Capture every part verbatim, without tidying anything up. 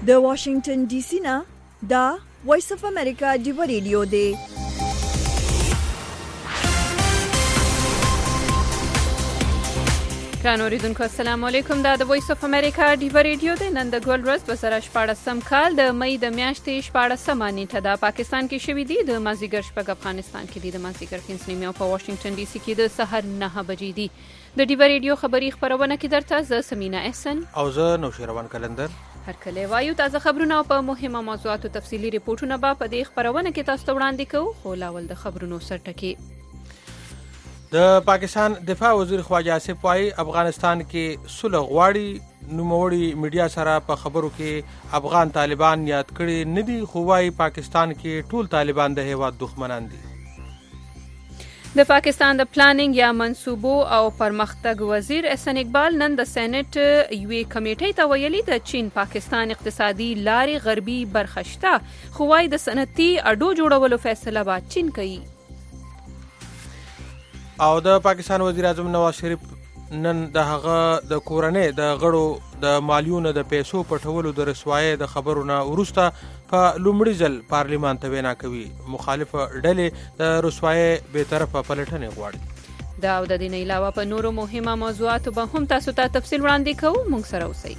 د واشنگټن ډي سي نه دا وایس اف امریکا دی ریډیو دی. ګران اوریدونکو السلام علیکم. دا د وایس اف امریکا دی ریډیو دی. نن د ګل ورځ دوه زره شپاړسم کال د مئی د میاشتې شپاړسمه نیټه ده. پاکستان کې شوې دي د مازیګر شپږ، افغانستان کې دي د مازیګر پنځه نیمې او په واشنگټن ډي سي کې د سحر نه بجې دي. د دی ریډیو خبری خبرونه کې درته زه سمینا احسن او زه نوشیروان کلندر هر کله وایو. تازه خبرونه او په مهمه موضوعاتو تفصیلی ریپورتونه به په دې خبرونه کې تاسو ته وړاندې کوو. خو لاول د خبرونو سرټکی. د پاکستان دفاع وزیر خواجه آصف وايي افغانستان کې صلح غواړي. نوموړي میډیا سره په خبرو کې افغان طالبان یاد کړي نه دي، خو وايي پاکستان کې ټول طالبان د هیواد دښمنان دي. د پاکستان د پلانینګ یا منصوبو او پرمختګ وزیر احسن اقبال نن د سېنات یوې کمیټې ته ویلي د چین پاکستان اقتصادي لارې غربي برخه شته، خو وايي د صنعتي اډو جوړولو فیصله به چین کوي. او د پاکستان وزیر اعظم نواز شریف نن د هغه د کورنۍ د غړو د مالیونو د پیسو پټولو د رسوایۍ د خبرونه وروسته په لومړي ځل پارلیمان ته وینا کوي. مخالفه ډلې د رسوایۍ به طرفه پلټنې غواړي. دا او د دې نه علاوه په نورو مهمه موضوعاتو به هم تاسو ته تفصیل وړاندې کوو. موږ سره اوسئ.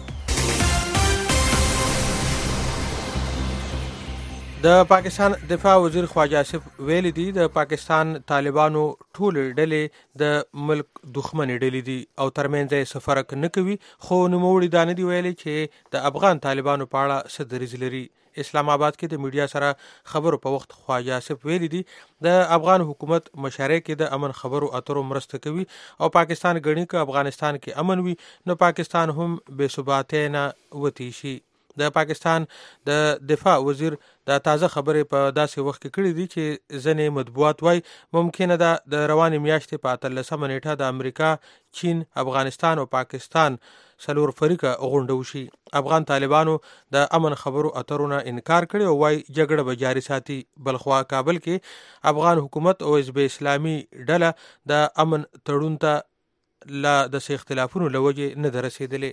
د پاکستان دفاع وزیر خواجه آصف ویلي دي د پاکستان طالبانو ټول ډلې د ملک دښمنې ډلې دي او ترمنځ یې څه فرق نه کوي، خو نوموړي دا نه دي ویلي چې د افغان طالبانو په اړه څه دریځ لري. اسلام آباد کې د میډیا سره خبرو په وخت خواجه آصف ویلي دي د افغان حکومت مشارکت کې د امن خبرو اترو مرسته کوي او پاکستان غني که افغانستان کې امن وي نو پاکستان هم بې ثباتۍ نه وتی شي. د پاکستان د دفاع وزیر د تازه خبرې په داسې وخت کې کړې دي چې ځینې مطبوعات وايي ممکنه ده د روانې میاشتې په اتلسمه نیټه د امریکا، چین، افغانستان او پاکستان څلور فریقه غونډه وشي. افغان طالبانو د امن خبرو اترو نه انکار کړی او وايي جګړه به جاري ساتي. بلخوا کابل کې افغان حکومت او حزب اسلامي ډله د امن تړون ته لا د اختلافونو لوجې نه درسېدلې.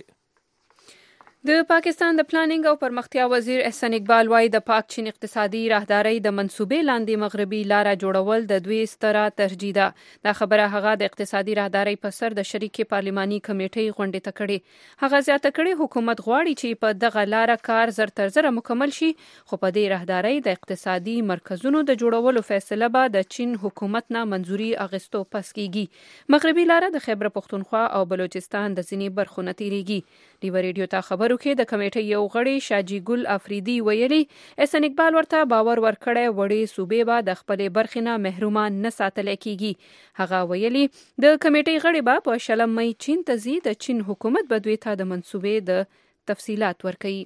د پاکستان د پلانینګ او پرمختیا وزیر احسن اقبال وايي د پاک چین اقتصادي راهدارۍ د منصوبې لاندې مغربي لاره جوړول د دوی ستره ترجیح ده. دا خبره هغه د اقتصادي راهدارۍ په سر د شریکې پارلماني کمیټې غونډې ته کړې. هغه زیاته کړې حکومت غواړي چې په دغه لاره کار زر تر زره مکمل شي، خو په دې راهدارۍ د اقتصادي مرکزونو د جوړولو فیصله به د چین حکومت نه منځوري اغستو پس کیږي. مغربي لاره د خیبر پختونخوا او بلوچستان د ځینې برخو نه تیریږي. دی ریډیو ته خبرو کې د کمیټې یو غړي شاجي ګل افریدي ویلي احسن اقبال ورته باور ورکړی وړې صوبې به د خپلې برخې نه محرومان نه ساتل کیږي. هغه ویلي د کمیټې غړي به په شلم مئی چین ته ځي. د چین حکومت به دوی ته د منصوبې د تفصیلات ورکوي.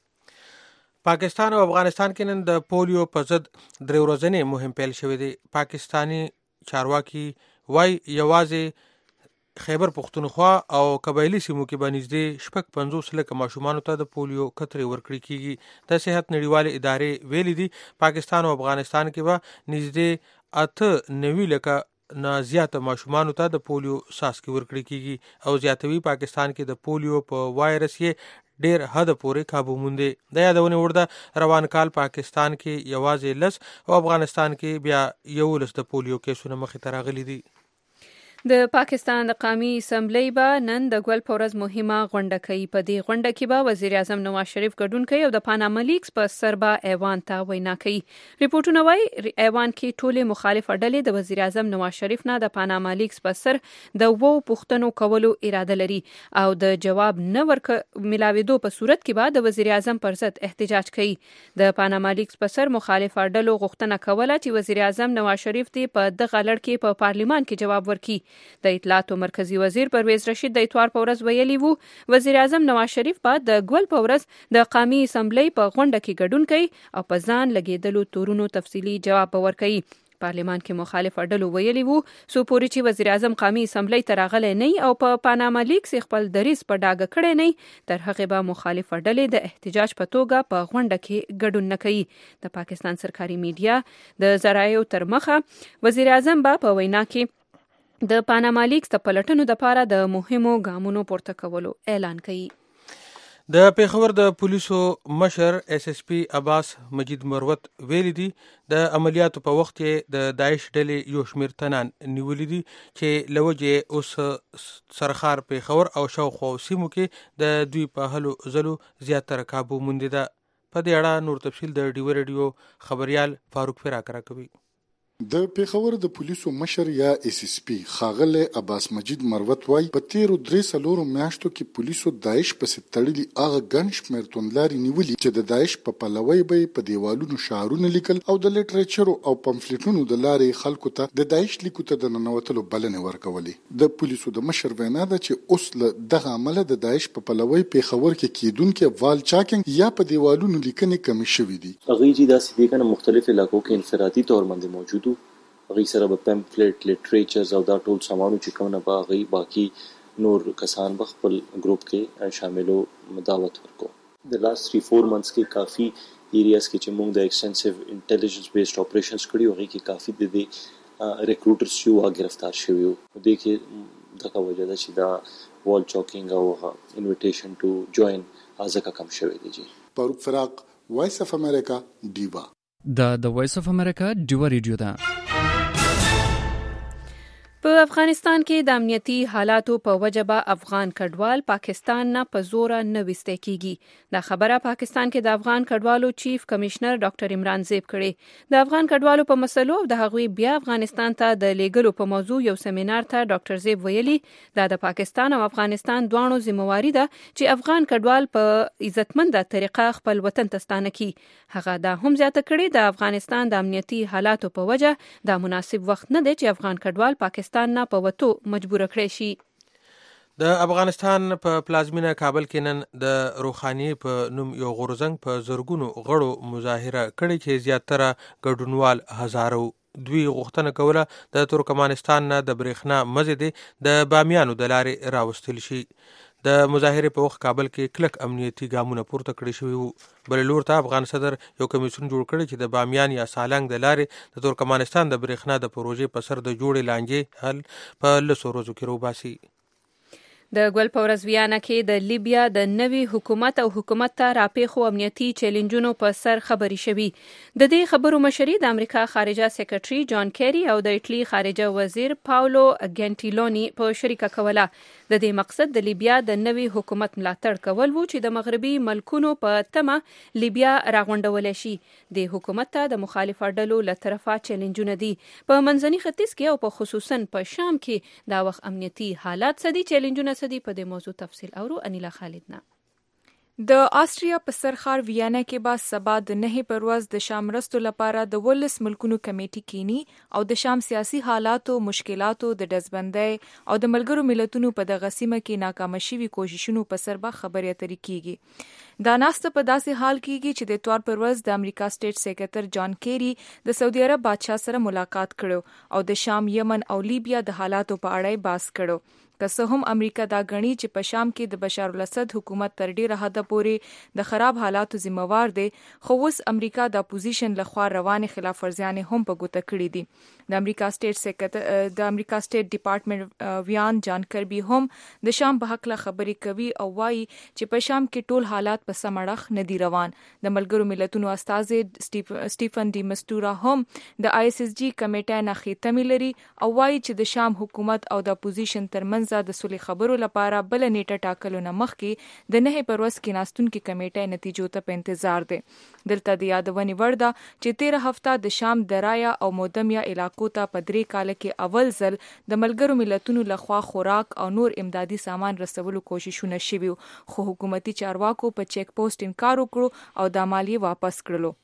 پاکستان او افغانستان کې نن د پولیو په ضد درې ورځنی مهم پیل شوی دی. پاکستانی چارواکي وايي یوازې خیبر پختونخوا او قبایلی سیمو کې به نږدې شپږ پنځوس لکه ماشومانو ته د پولیو قطرې ورکړل کیږي. د صحت نړیوالې ادارې ویلي دي پاکستان او افغانستان کې به نږدې اته نوي لکه نه زیاته ماشومانو ته د پولیو څاڅکي ورکړل کیږي او زیاتوي پاکستان کې د پولیو په وایرس یې ډیر حد پورې کابو مونده. د یادونه ورده روان کال پاکستان کې یوازې لس او افغانستان کې بیا یولس د پولیو کیسونه مخې ته راغلي دي. د پاکستان د قومي اسمبلی به نن د ګل په ورځ مهمه غونډه کوي. په دې غونډه کې به وزیر اعظم نواز شریف ګډون کوي او د پاناما لیکس په سر به ایوان ته وینا کوي. ریپورتونه وايي ایوان کې ټولې مخالفه ډلې د وزیر اعظم نواز شریف نه د پاناما لیکس په سر د وو پوښتنو کولو اراده لري او د جواب نه ورک ملاويدو په صورت کې به د وزیر اعظم پر ضد احتجاج کوي. د پاناما لیکس په سر مخالفه ډلو غوښتنه کوله چې وزیر اعظم نواز شریف دې په دغه لړ کې په پارلیمان کې جواب ورکړي. د اطلاعاتو مرکزی وزیر پرویز رشید د اتوار په ورځ ویلي وو وزیر اعظم نواز شریف به د ګل په ورځ د قومي اسمبلی په غونډه کې ګډون کوي او په ځان لګیدلو تورونو تفصیلی جواب ورکوي. پارلیمان کې مخالف اډلو ویلي وو سو پورې چې وزیر اعظم قومي اسمبلی ته راغلی نه او په پاناما لیکس خپل دریځ په ډاګه کړی نه، تر هغه به مخالف اډلې د احتجاج په توګه په غونډه کې ګډون نه کوي. د پاکستان سرکاري میډیا د ذرایعو تر مخه وزیر اعظم به په وینا کې د پاناما لیکس د پلټنو لپاره د مهمو ګامونو پورته کولو اعلان کوي. د پیښور د پولیسو مشر اس اس پی عباس مجید مروت ویلي دي د عملیاتو په وخت کې د داعش ډلې یو شمېر تنان نیولي دي چې لوجه اوس سرخار پیښور او شاوخوا سیمو کې د دوی په هلو ځلو زیاتره کابو موندې ده. په دې اړه نور تفصیل د ډیو ریډیو خبريال فاروق فراق راکوي. د پیښور د پولیسو مشر یا اس اس پی خاغله عباس مجید مروت وای په تیرو درې سلورو میاشتو کې پولیسو داعش پسې تړلي هغه ګڼ شمېر توندلاري نیولي چې د داعش په پلوي به په دیوالونو شعارونه لیکل او د لیټریچر او پمفلیټونو د لارې خلکو ته د داعش لیکو ته د ننوتلو بلنې ورکولې. د پولیسو د مشر وینا ده چې اوس له دغه عمل د داعش په پلوي پیښور کې کیدونکو وال چاکینګ یا په دیوالونو لیکنې کمی شوې دي. هغه چې د سیدي کنه مختلف علاقو کې انفرادي تور باندې موجود هغه سره په پمفلیټ لیټریچرز او دا ټول سامانو چې کومه باغی باقی نور کسان په خپل ګروپ کې شاملو دعوت ورکو. د لاست تھری فور منثس کې کافی ایریاز کې چې موږ د ایکسټنسیو انټيليجنس بیسډ اپریشنز کړیو هغه کې کافی د دې ریکروټرز یو گرفتار شوی وو. د کې دغه وجه ده چې دا وال چاکینګ او انویټیشن ټو جوائن ازکه کم شوی دی. جی فاروق فراق، وایس اف امریکا، ډیوا. دا د وایس اف امریکا ډیوا ریډیو ده. په افغانستان کې د امنیتي حالاتو په وجه به افغان کډوال پاکستان نه په زور نه وستې کیږي. دا خبره پاکستان کې د افغان کډوالو چیف کمشنر ډاکټر عمران زیب کړي. د افغان کډوالو په مسلو او د هغوی بیا افغانستان ته د لیږلو په موضوع یو سیمینار ته ډاکټر زیب ویلي دا د پاکستان او افغانستان دواړو ذمہواری ده چې افغان کډوال په عزتمنده طریقه خپل وطن ته ستانه کړي. هغه دا هم زیاته کړي د افغانستان د امنیتي حالاتو په وجه دا مناسب وخت نه دی چې افغان کډوال پاکستان نه په وتو مجبور کړی شي. د افغانستان په پلازمینه کابل کې نن د روحاني په نوم یو غورځنګ په زرګونو غړو مظاهره کړې چې زیاتره ګډونوال هزارو. دوی غوښتنه کوله د ترکمنستان نه د برېښنا مزید د بامیانو د لارې راوستل شي. د مظاهرې په وخت کابل کې کلک امنیتي ګامونه پورته کړی شوي وو. بل لور ته افغان صدر یو کمیسیون جوړ کړی چې د بامیان یا سالنګ د لارې د ترکمنستان د برېښنا د پروژې په سر د جوړې لانجې حل په لسو ورځو کې روباسي. د ګل په ورځ ویانا کې د لیبیا د نوي حکومت او حکومت ته راپېښو امنیتي چیلنجونو په سر خبري شوي. د دې خبرو مشري د امریکا خارجه سیکرټري جان کیری او د ایټلی خارجه وزیر پاولو ګنټیلونی په شریکه کوله. د دې مقصد د لیبیا د نوي حکومت ملاتړ کول وو چې د مغربي ملکونو په تمه لیبیا راغونډول شي. د حکومت ته د مخالف ډلو له طرفه چیلنجونه دي. په منځني ختیځ کې او په خصوصا په شام کې دا وخت امنیتي حالات سدي چیلنجونه سدي. په دې موضوع تفصیل اورو انیلا خالد نه. د آسټریا په سرخار ویانا کې به سبا د نهي پر ورځ د شام مرستو لپاره د ولس ملکونو کمیټې کینی او د شام سیاسي حالاتو، مشکلاتو د ډزبندۍ او د ملګرو ملتونو په دغه سیمه کې ناکام شوي کوششونو په سر به خبرې اترې کیږي. دا ناسته په داسې حال کیږي چې د اتوار پر ورځ د امریکا سټیټ سیکرټر جان کیری د سعودي عرب بادشاه سره ملاقات کړو او د شام، یمن او لیبیا د حالاتو په اړه بحث کړو. که څه هم امریکا دا غني چې په شام کې د بشار الاسد حکومت تر ډیره حده پورې د خراب حالاتو ذمہوار دی، خو اوس امریکا د اپوزیشن لخوا روانې خلاف ورزیانې هم په ګوته کړې دي. د امریکا سټیټ سیکرټر د امریکا سټیټ ډپارټمنټ ویان جان کربي هم د شام په حق له خبرې کوي او وایي چې په شام کې ټول حالات په سم اړخ نه دي روان. د ملګرو ملتونو استازي سټیفن ډي مستورا هم د آی اس اس جی کمیټې نه خېټمې لري او وایي چې د شام حکومت او د اپوزیشن ترمنځ د سولې خبرو لپاره بل نیټه ټاکلو نه مخکې د نهي پر ورځ کې ناستونکو کمیټې نتیجو ته په انتظار دي. دلته د یادونې وړ ده چې تیره هفته د شام درایا او مودمیا علاقو ته په درې کال کې اول ځل د ملګرو ملتونو لخوا خوراک او نور امدادي سامان رسولو کوششونه شوي، خو حکومتي چارواکو په چیک پوسټ انکار وکړو او د مالیې واپس کړلو.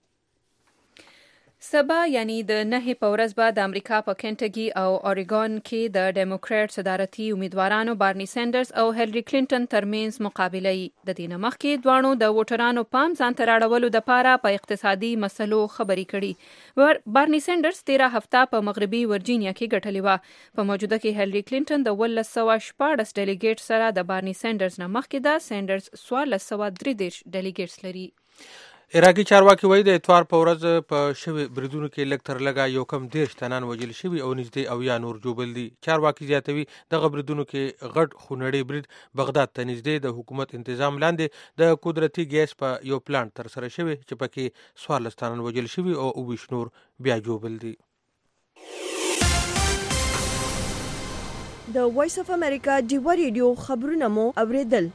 سبا یعنی د نهي په ورځ به د امریکا په کنټکی او اوریګون کې د ډیموکرات صدارتي امیدوارانو بارني سینډرز او هیلری کلینټن ترمنځ مقابله وي. د دې نه مخکې دواړو د ووټرانو پام ځان ته راړولو دپاره په اقتصادي مسلو خبرې کړي. بارني سینډرز تیره هفته په مغربي ورجینیا کې ګټلې وه. په موجوده کې هیلری کلینټن د ولس سوه شپاړس ډیلیګیټ سره د بارني سینډرز نه مخکې ده. سینډرز څوارلس سوه درې دېرش ډیلیګیټس لري. عراقي چارواکي وایي د اتوار په ورځ په شوي بریدونو کې لږ تر لږه یو کم دېرش تنان وژل شوي او نږدې اویا نور ژوبل دي. چارواکي زیاتوي دغه بریدونو کې غټ خونړی برید بغداد ته نږدې د حکومت انتظام لاندې د قدرتي ګیس په یو پلانټ ترسره شوی چې پکې څوارلس تنان وژل شوي او اوویشت نور بیا ژوبل دي. د وایس اف امریکا ډیوا ریډیو خبرونه مو اوریدل.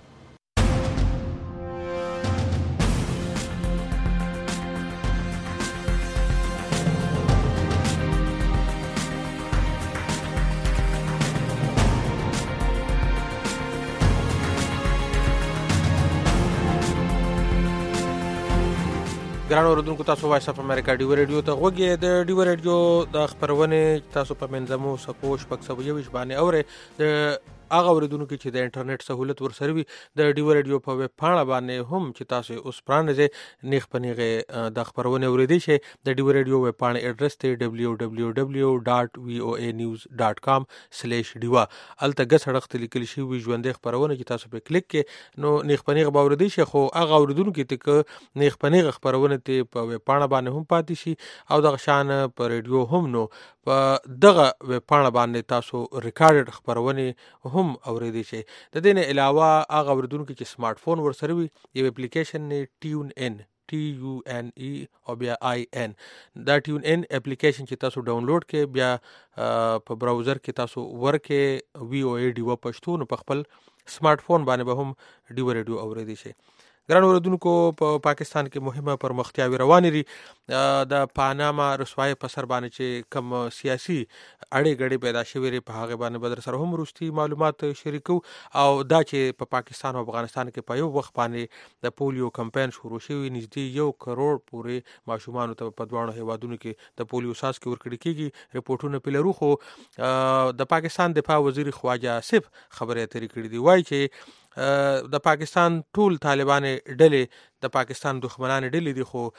ګران اوریدونکو تاسو وایس اف امریکا ډیوا ریډیو ته غوږی د ډیوا ریډیو د خبرونې تاسو په منځمو سپو شپږ سوه یویشت باندې اورئ. د هغه اوریدونکو چې د انټرنیټ سہولت ورسره وي د ډیوا ریډیو په ویب پاڼه باندې هم چې تاسو اوس پرانځئ نیغ په نیغه د خبرونه اوریدئ شئ. د ډیوا ریډیو ویب پاڼه اډرس ته ډبلیو ډبلیو ډبلیو ډاټ وی او ای نیوز ډاټ کام سلیش ډیوا الته ګس هړخ لیکل شوی ژوندې خبرونه چې تاسو په کلیک کې نو نیغ په نیغه اوریدئ شئ. خو هغه اوریدونکو چې نیغ په نیغه خبرونه ته په ویب پاڼه باندې هم پاتې شي او دغه شان په ریډیو هم نو په دغه ویب پاڼه باندې تاسو ریکارډډ خبرونه هم اوریدئ شئ. د دې نه علاوه هغه اوریدونکو چې سمارټ فون ورسره وي یو اپلیکیشن نه ټیون ان ټي یو ان ای او بیا آی ان دا ټیون ان اپلیکیشن چې تاسو ډاونلوډ کې بیا په براوزر کې تاسو ورکه وی او ای ډیوا پښتو نو په خپل سمارټ فون باندې به هم ډیوا ریډیو اوریدئ شئ. ګران اوریدونکو په پاکستان کې مهمه پرمختیاوي روانې دي. د پاناما رسوایی په سر باندې چې کم سیاسي اړې ګړې پیدا شوې لري په هغه باندې به در سره هم وروستي معلومات شریکو او دا چې په پاکستان او افغانستان کې په یو وخت باندې د پولیو کمپاین شروع شوی نږدې یو کروڑ پورې ماشومانو ته په دواړو هیوادونو کې د پولیو څاڅکي ورکړل کېږي. رپورټونه پې لرو خو د پاکستان دفاع وزیر خواجه آصف خبرې اترې کړې دي. وایي چې د پاکستان ټول طالبانې ډلې د پاکستان دښمنانې ډلې دي خو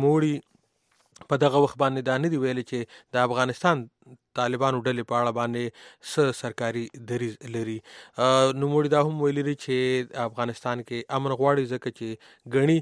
نوموړي په دغه وخت باندې دا نه دی ویلي چې د افغانستان طالبانو ډلې په اړه باندې څه سرکاري دریځ لري. نوموړي دا هم ویلي چې افغانستان کې امن غواړي ځکه چې ګڼي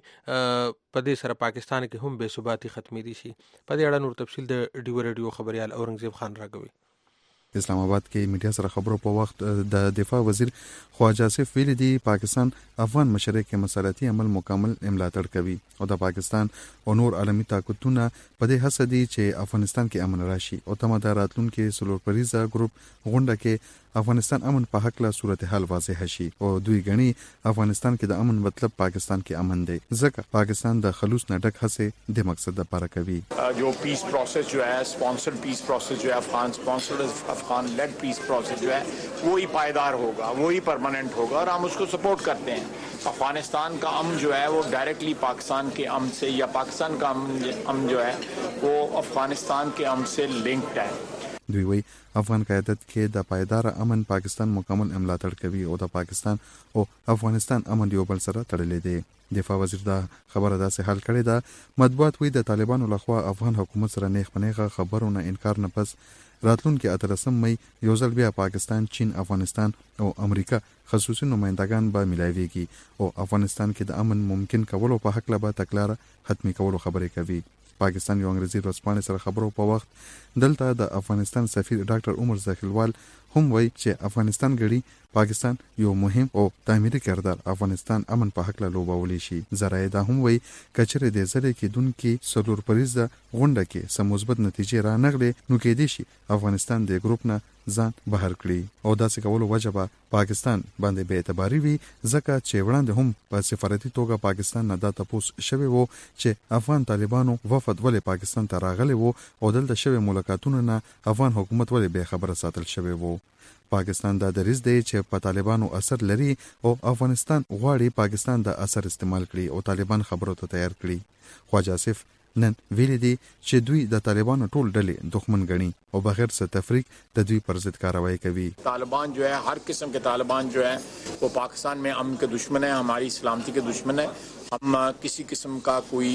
په دې سره پاکستان کې هم بې ثباتي ختمېدی شي. په دې اړه نور تفصیل د ډیوا ریډیو خبریال اورنګزیب خان راکوي. اسلام آباد کې میډیا سره خبرو په وخت د دفاع وزیر خواجه آصف ویلي دي پاکستان افغان مشرک مسالتي عمل مکمل ملاتړ کوي او د پاکستان او نور عالمي طاقتونه په دې هڅه دي چې افغانستان کې امن راشي او تمه د راتلونکو سلور پریزه ګروپ غونډه کې افغانستان امن په حق له صورتحال واضح شي او دوی غني افغانستان کې د امن مطلب پاکستان کې امن دی ځکه پاکستان د خلوص نه ډک هڅه د مقصد لپاره کوي. जो piece process जो है स्पॉन्सर्ड पीस प्रोसेस जो है Afghan sponsored Afghan led peace process जो है वो ही पायदार होगा, वो ही परमानेंट होगा और हम उसको सपोर्ट करते हैं. अफगानिस्तान का अमन जो है वो डायरेक्टली पाकिस्तान के अमन से या पाकिस्तान का अमन जो है वो अफगानिस्तान के अमन से लिंक्ड है. دوی وی افغان قیادت کې د پایدار امن پاکستان مکمل ملاتړ کوي او د پاکستان او افغانستان امن یو بل سره تړلې دي. دفاع وزیر دا خبره داسې حل کړې ده. مطبوعات وی د طالبانو لخوا افغان حکومت سره نیغ پنیغه خبرونه انکار نه پس راتلونکي اتلسم مې یو ځل بیا پاکستان، چین، افغانستان او امریکا خصوصي نمائندگان به ملایويږي او افغانستان کې د امن ممکن کولو په حق لبا تکلار ختمي کولو خبرې کوي. پاکستان یو انګریزي ورځپاڼې سره خبرو په وخت دلته د افغانستان سفیر ډاکټر عمر ذخیلوال هم وایي چې افغانستان غړي پاکستان یو مهم او تعمیري کردار افغانستان امن په حق له لوبولې شي. زراعي دا هم وایي کچره د ځلې کې دونکو سلور پریزه غونډه کې سم مثبت نتیجې را نغلې نو کې دي شي افغانستان د ګروپ نه ځان بهر کړي او داسې کولو وجبه پاکستان باندې به اعتباري وي ځکه چې وړاندې هم په سفارتي توګه پاکستان نه دا تاسو شوی وو چې افغان طالبانو وفد ولې پاکستان ته راغلي وو او دلته شوی ملاقاتونو نه افغان حکومت ولې به خبره ساتل شوی وو. پاکستان دا دریځ دی چې په طالبانو اثر لري او افغانستان غواړي پاکستان د اثر استعمال کړي او طالبان خبرو ته تیار کړي. خواجه آصف نن ویلي دي چې دوی د طالبانو ټول ډلې دښمن ګڼي او بغیر څه تفریق د دوی پر ضد کاروایی کوي. طالبان جو है हर किस्म के तालिबान जो है वो पाकिस्तान में अमन के दुश्मन है, हमारी सलामती के दुश्मन है. हम किसी किस्म का कोई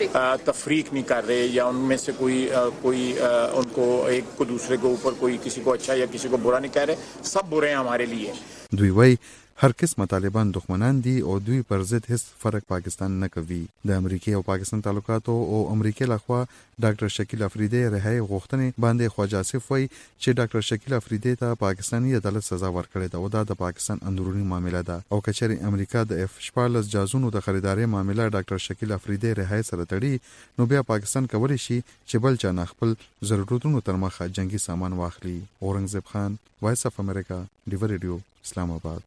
तफरीक नहीं कर रहे या उनमें से कोई कोई उनको एक को दूसरे के ऊपर कोई किसी को अच्छा या किसी को बुरा नहीं कह रहे. सब बुरे हैं हमारे लिए. دوی وایي هر قسم طالبان دښمنان دي او دوی پر ضد هیڅ فرق پاکستان نه کوي. د امریکای او پاکستان تعلقاتو او امریکای لخوا ډاکټر شکیل افریدی رهایی غوښتنې باندې خواجه آصف وایي چې ډاکټر شکیل افریدی ته پاکستاني عدالت سزا ورکړې ده او دا د پاکستان اندرونی معاملې ده او کچري امریکا د اف شپږ جازونو د خریداري معاملې ډاکټر شکیل افریدی رهایی سره تړي نو بیا پاکستان کولی شي چې بل چا نه خپل ضرورتونو تر مخه جنگي سامان واخلي. اورنګزیب خان، وایس اف امریکا، ډیو ریډیو، اسلام آباد.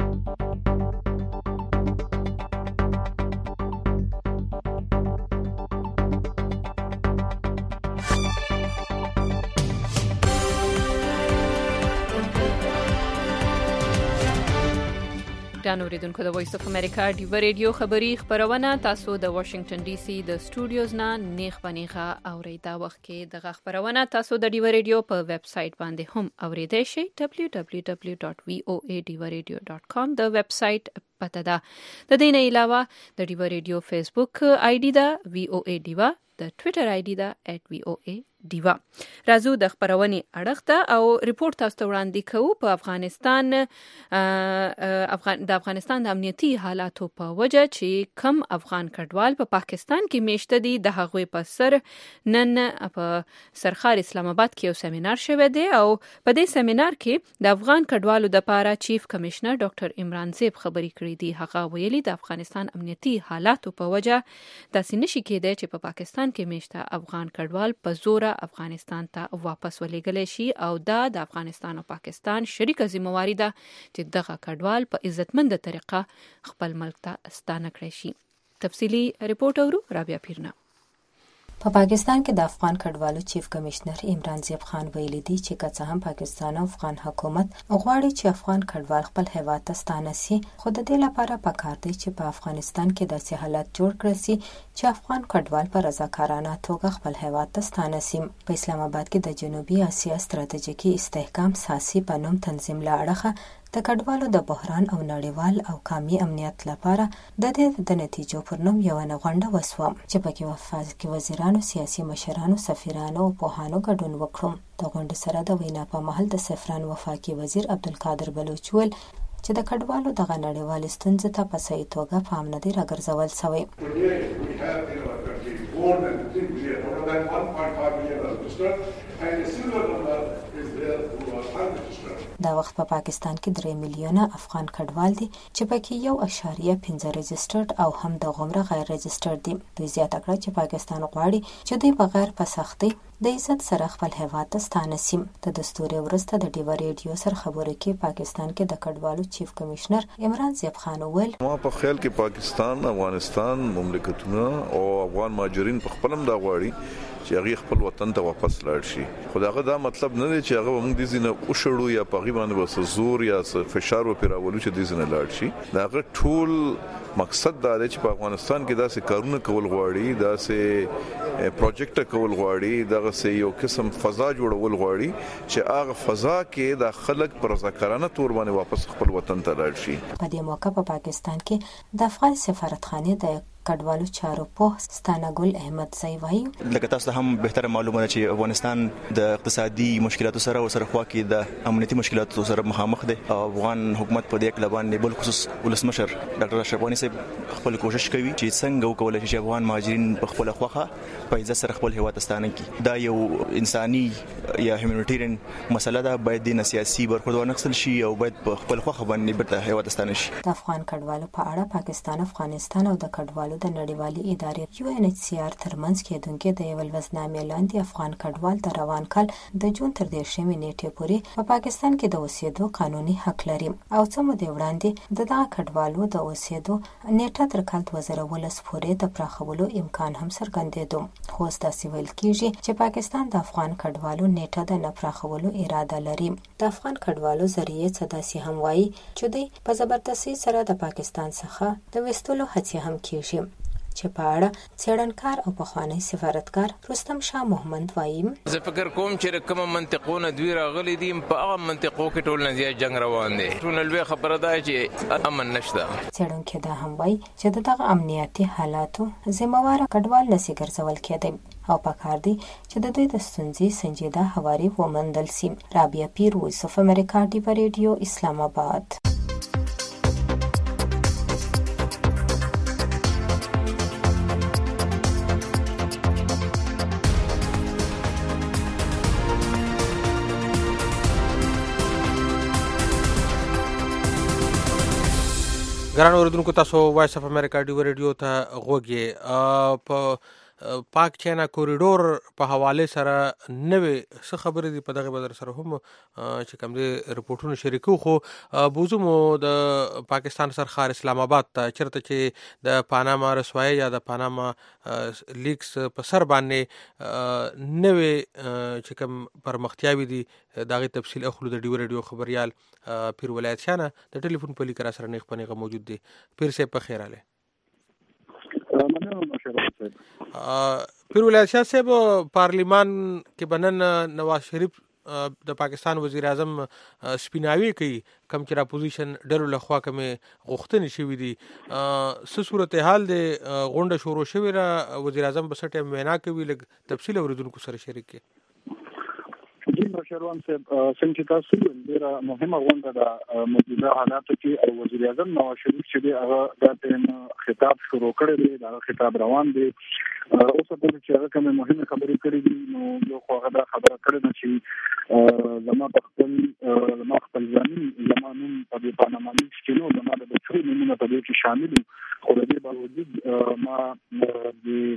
ګران اوریدونکو د وایس اف امریکا ډیو ریډیو خبری خبرونه تاسو د واشنگټن ډي سي د سټوډیوز نه نیغ بنیغه اورئ. دا وخت کې د خبرونه تاسو د ډیو ریډیو په ویب سټ باندې هم اوریدئ شئ دبليو دبليو دبليو ډاټ وي او اي ډیو ریډیو ډاټ کام د ویب سټ پته ده. د دې نه علاوه د ډیو ریډیو فیسبوک آی ډي ده وی او اي ډیو، د ټوئیټر آی ډي ده ایټ وی او اي ډیوا. راځو د خبرونې اړخ ته او ریپورت تاسو ته وړاندې کوو. په افغانستان افغان د افغانستان د امنیتي حالاتو په وجه چې کم افغان کډوال په پاکستان کې میشته دي د هغوی په سر نن په سرخار اسلام آباد کې یو سیمینار شوی دی او په دې سیمینار کې د افغان کډوالو د لپاره چیف کمشنر ډاکټر عمران زیب خبري کړې دي. هغه ویلي د افغانستان امنیتي حالاتو په وجه داسې نشي کېدای چې په پاکستان کې میشته افغان کډوال په زور افغانستان ته واپس ولېږل شي او دا د افغانستان او پاکستان شریکه ذمہواری ده چې دغه کډوال په عزتمند طریقه خپل ملک ته ستانه کړی شي. تفصیلی ریپورت اورو رابعه پیرنا. په پاکستان کې د افغان کډوالو چیف کمشنر عمران زیب خان ویلي دی چې که څه هم پاکستان او افغان حکومت غواړي چې افغان کډوال خپل هیواد ته ستانه شي، خو د دې لپاره پکار دی چې په افغانستان کې داسې حالت جوړ کړل شي چې افغان کډوال په رضاکارانه توګه خپل هیواد ته ستانه شي. په اسلام آباد کې د جنوبي اسیا ستراتیژیکي استحکام ساسي په نوم تنظیم له اړخه د کډوالو د بحران او نړیوال او قومي امنیت لپاره د دې د نتیجو پر نوم یو غونډه وسوه چې پکې وفاقي وزیرانو، سیاسي مشرانو، سفیرانو او پوهانو ګډون وکړ. د غونډې سره د وینا په مهال د سفران وفاقي وزیر عبدالقادر بلوچ ویل چې د کډوالو دغه نړیوال ستونزې ته په صحیح توګه پام نه دی راګرځول شوی. دا وخت په پاکستان کې درې میلیونه افغان کډوال دي چې پکې یو اشاریه پنځه رجسټرډ او هم د غمره غیر رجسټرډ دي. دوی زیاته کړه چې پاکستان غواړي چې دوی بغیر په سختۍ د عزت سره خپل هیواد ته ستانه شي. د دستوري ورسته د ډیو ریډیو سره خبرو کې پاکستان کې د کډوالو چیف کمشنر عمران زیب خان ویل ما په خیال کې پاکستان، افغانستان، مملکتونه او افغان مهاجرین په خپلم دا غواړي چې هغه خپل وطن ته واپس لاړ شي. خداغه دا مطلب نه دی چې هغه موږ د زینه او شړو یا په غیبه باندې وس زور یا فشار و پیراولو چې د زینه لاړ شي. داغه ټول مقصد دا دی چې په افغانستان کې داسې کارونه کول غواړي، داسې پروجیکټ کول غواړي، دغه سه یو قسم فضا جوړول غواړي چې هغه فضا کې د خلک پر رضاکارانه تور باندې واپس خپل وطن ته لاړ شي. په دې موقع په پاکستان کې د افغان سفارتخانه د کډوالو چارو په ستانه ګل احمد زئی وایي لکه تاسو هم بهتره معلومه ده چې افغانستان د اقتصادي مشکلاتو سره او سره خوا کې د امنیتي مشکلاتو سره مخامخ دی. افغان حکومت په دې کې لبان بل خصوص ولسمشر ډاکټر اشرف غنی صاحب خپل کوشش کوي چې څنګه وکولای شي چې افغان مهاجرین په خپل خوخه په عزت سره خپل هیواد ستانه کړي. دا یو انساني یا هیومانیټیرین مسله ده، باید د سیاسي برخورد ونکسل شي او باید په خپل خوخه باندې برته هیواد ستانه شي. د افغان کډوالو په اړه پاکستان، افغانستان او د کډوالو د نړیوالي ادارې یو ان ایچ سی آر ترمنځ کېدونکې د یو لوزنامې لاندې افغان کډوال د روان کال د جون تر دیرشمې نیټې پورې په پاکستان کې د اوسېدو قانوني حق لري او څه مودې وړاندې د دغه کډوالو د اوسېدو نیټه تر کال دوه زره ولس پورې د پراخولو امکان هم څرګندېدو. خو داسې ویل کېږي چې پاکستان د افغان کډوالو نیټه د نه پراخولو اراده لري. د افغان کډوالو ذریعې څه داسې هم وایي چې دوی په زبردستۍ سره د پاکستان څخه د وستلو هڅې هم کېږي چې په اړه څېړنکار او پخوانی سفارتکار رستم شاه محمد وایي زه فکر کوم چې کومه منطقونه دوی راغلي دي په هغه منطقو کې ټول نه جنگ روان دي. ټول لوی خبره ده چې امن نشته. څېړونکي دا هم وایي چې دغه امنیتي حالاتو ذمہوار کډوال نشي ګرځول کېدی او پکار دی چې د دوی د ستونزې سنجیده هواري ومندل شي. رابعه پیر، وایس اف امریکا، ډیو ریډیو، اسلام آباد. ګران اوریدونکو تاسو وایس اف امریکا ډیو ریډیو ته غوږی په پاک چینا کوریډور په حواله سره نوې څه خبرې دي په دغه بدر سره هم چې کوم دي رپورټونه شریکو خو بوزمو د پاکستان سرخار اسلام آباد ته چرته چې د پاناما رسوایی یا د پاناما لیکس په سر باندې نوې چې کوم پرمختیاوي دي دغه تفصیل اخلو د ډیو ریډیو خبريال پیر ولایت شانه د ټلیفون په لیک را سره نیغ پنیغه موجود دي. پیر سه په خیر اله پیر ولایت شاه صاحب پارلیمان کې بنن نواز شریف د پاکستان وزیر اعظم سپیناوي کوي کم چې اپوزیشن ډلو لخوا کومه غوښتنې شوې دي څه صورتحال دی غونډه شروع شوې را وزیر اعظم بسټه وینا کوي لږ تفصیل اوریدونکو سره شریک کړي. جی شروان صاحب څنګه تاسو ډیره مهمه غونډه د موجوده حالاتو کې او وزیر اعظم نواز شریف چې هغه د خطاب شروع کړی دی دا خطاب روان دی اوس په دې چې هغه کومه مهمه خبرې کړې دي نو یو خو هغه خبره کړې ده چې زما په خپل زما خپل ځاني زمانون په دې پاناما لیکس کې نو زما د ټول نمونه په دې کې شامل خو د دې باوجود ما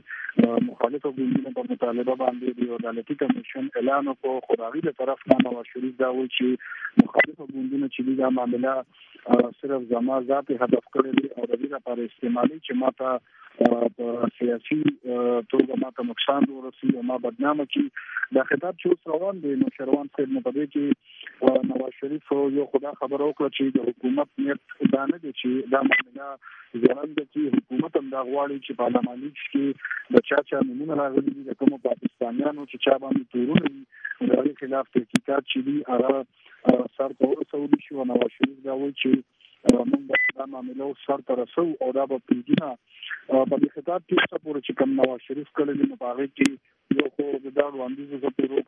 د مخالفو ګوندونو په مطالبه باندې د عدالتي کمیشن اعلان وکړ خو هغه د طرف نه نواز شریف دا وایي چې مخالفو ګوندونو چې دا معاملې صرف زما ذاتي هدف کړی دی او د دې لپاره استعمالي چې ماته په سیاسي توګه ماته نقصان ورسي او ما بدنامه کی دا خطاب چې روان دی نو شروان صاحب نه پدې کې نواز شریف یو خدا خبر وکړه چې د حکومت نیت دا نه دی چې دا معاملې ځان د چې حکومت هم دا غواړي چې پارلماني کې د چا چا نمونه راغلي دي د کوم پاکستانیانو چې چا باندې تورونه د خلاف تحقیقات چې دي هغه سر ته ورسول شي او نواز شریف دا وایي چې موږ دا معاملې سر ته رسو او دا په پیډینا په دې خطاب کې څه پورې چې کوم نواز شریف کړي نو هغه کې یو خو د دا وړاندیز زه پیرو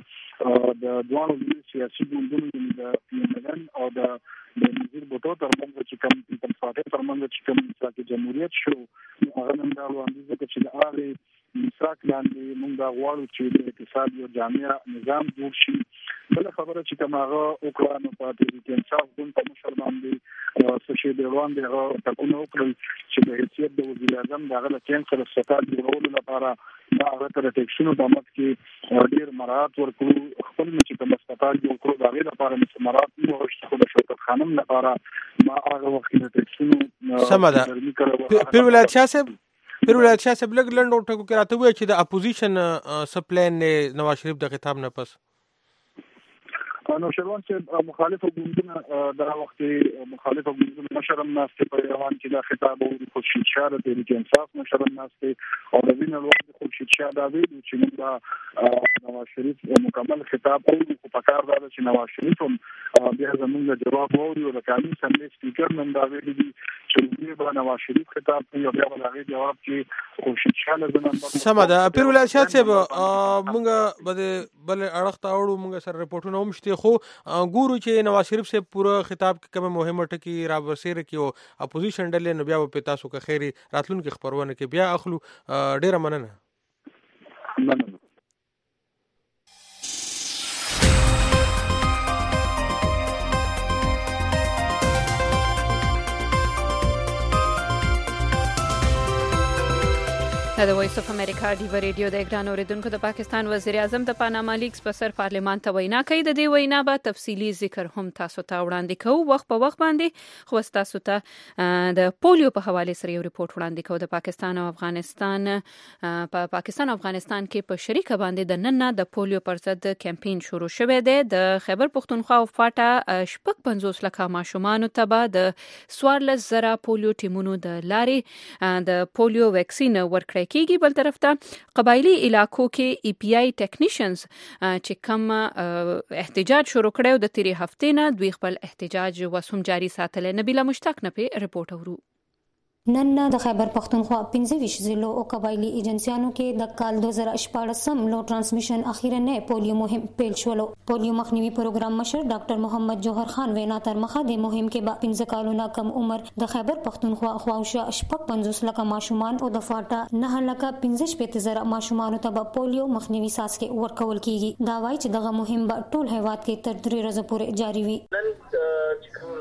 چې د دوه سیاسي ګوندونو د پیمنن او د نظیر بوټو ترمنځ چې کوم پیپل پارټي ترمنځ چې کوم چې جمهوریت شو هغه نن دا وړاندیز چې د هغه مساک لاندې موږ دا غواړو چې د اقتصاد یو جامع نظام جوړ شي. بل خبره چې کوم هغه وکړه نو په دې کې انصاف ګون په مشر باندې څه شي دی روان دی هغه تکونه وکړي چې د حیثیت د وزیر اعظم دغه له کینسر ستات جوړولو لپاره دا هغه تر ټیکسونو د مت کې ډیر مراد ورکړو خپل چې کوم ستات جوړ کړو دا غیر لپاره چې مراد نو ورشته د شوکت خانم لپاره ما هغه وخت د ټیکسونو سمده پیر ولایت شاه صاحب پیر ولایت شاه صاحب لګ لند او ټکو کې راته وایي چې د اپوزیشن سپلین نواز شریف د خطاب نه پس نو شروان چې مخالفو ګوندونو دا وخت مخالفو ګوندونو مشرم ناشته په روان کې دا خطاب او د خورشید شاه د تحریک انصاف مشرم ناشته او د وینر وخت خورشید شاه دا ویل چې موږ دا نواز شریف مکمل خطاب او په کار دا چې نواز شریف هم بیا زموږ جواب ووري او د قانون سمې سپیکر نن دا ویل دي چې موږ نواز شریف خطاب کوي او بیا ولغه جواب کې خورشید شاه لزنن سم ده. پیر ولایت شاه صاحب موږ بده بل اړه ته وړو موږ سره رپورټونه هم شته خو ګورو چې نواز شریف سے پورا خطاب کې کومه مهمه ټکی را ورسېره کې او اپوزیشن ډلې نو بیا په تاسو کې خیری راتلونکو خبرونه کې بیا اخلو ډیره مننه مننه. د وایس اف امریکا ډیو ریډیو د ګران اوریدونکو د پاکستان وزیر اعظم د پاناما لیکس په سر پارلیمان ته وینا کوي. د دې وینا به تفصیلی ذکر هم تاسو ته وړاندې کوو وخت په وخت باندې خو تاسو ته د پولیو په حواله سره یو ریپورت وړاندې کوو. د پاکستان او افغانستان په پاکستان او افغانستان کې په شریکه باندې د نن د پولیو پر ضد کمپاین شروع شوه دی. د خیبر پختونخوا او فاټا شپږ پنځوس لکه ماشومان ته به د څوارلس زره پولیو ټیمونو د لارې د پولیو ویکسین ورکړي کیږي. بل طرف ته قبایلی علاقو کې ای پی آی ټیکنیشنز چې کوم احتجاج شروع کړو د تیری هفته نه دوی خپل احتجاج وسوم جاری ساتل. نبیله مشتاق نه په رپورت اورو. نن د خیبر پختونخوا پنځه ویشت ضلعو او قبایلی ایجنسیانو کې د کال دو هزار شپاړس لو ترانسمیشن اخیره نه پولیو مهم پیل شولو. پولیو مخنیوي پروګرام مشر ډاکټر محمد جوهر خان وینا تر مخه د مهم کې با پنځه کالونه کم عمر د خیبر پختونخوا خواوشا شپږ پنځوس لکه ماشومان او د فاټا نه لکه پنځه شپږ زره ماشومان ته پولیو مخنیوي ساسکې ورکول کیږي. دا وایي چې دغه مهم به ټول هیواد کې تر درې ورځې پورې جاری وي. نن چې کوم مهم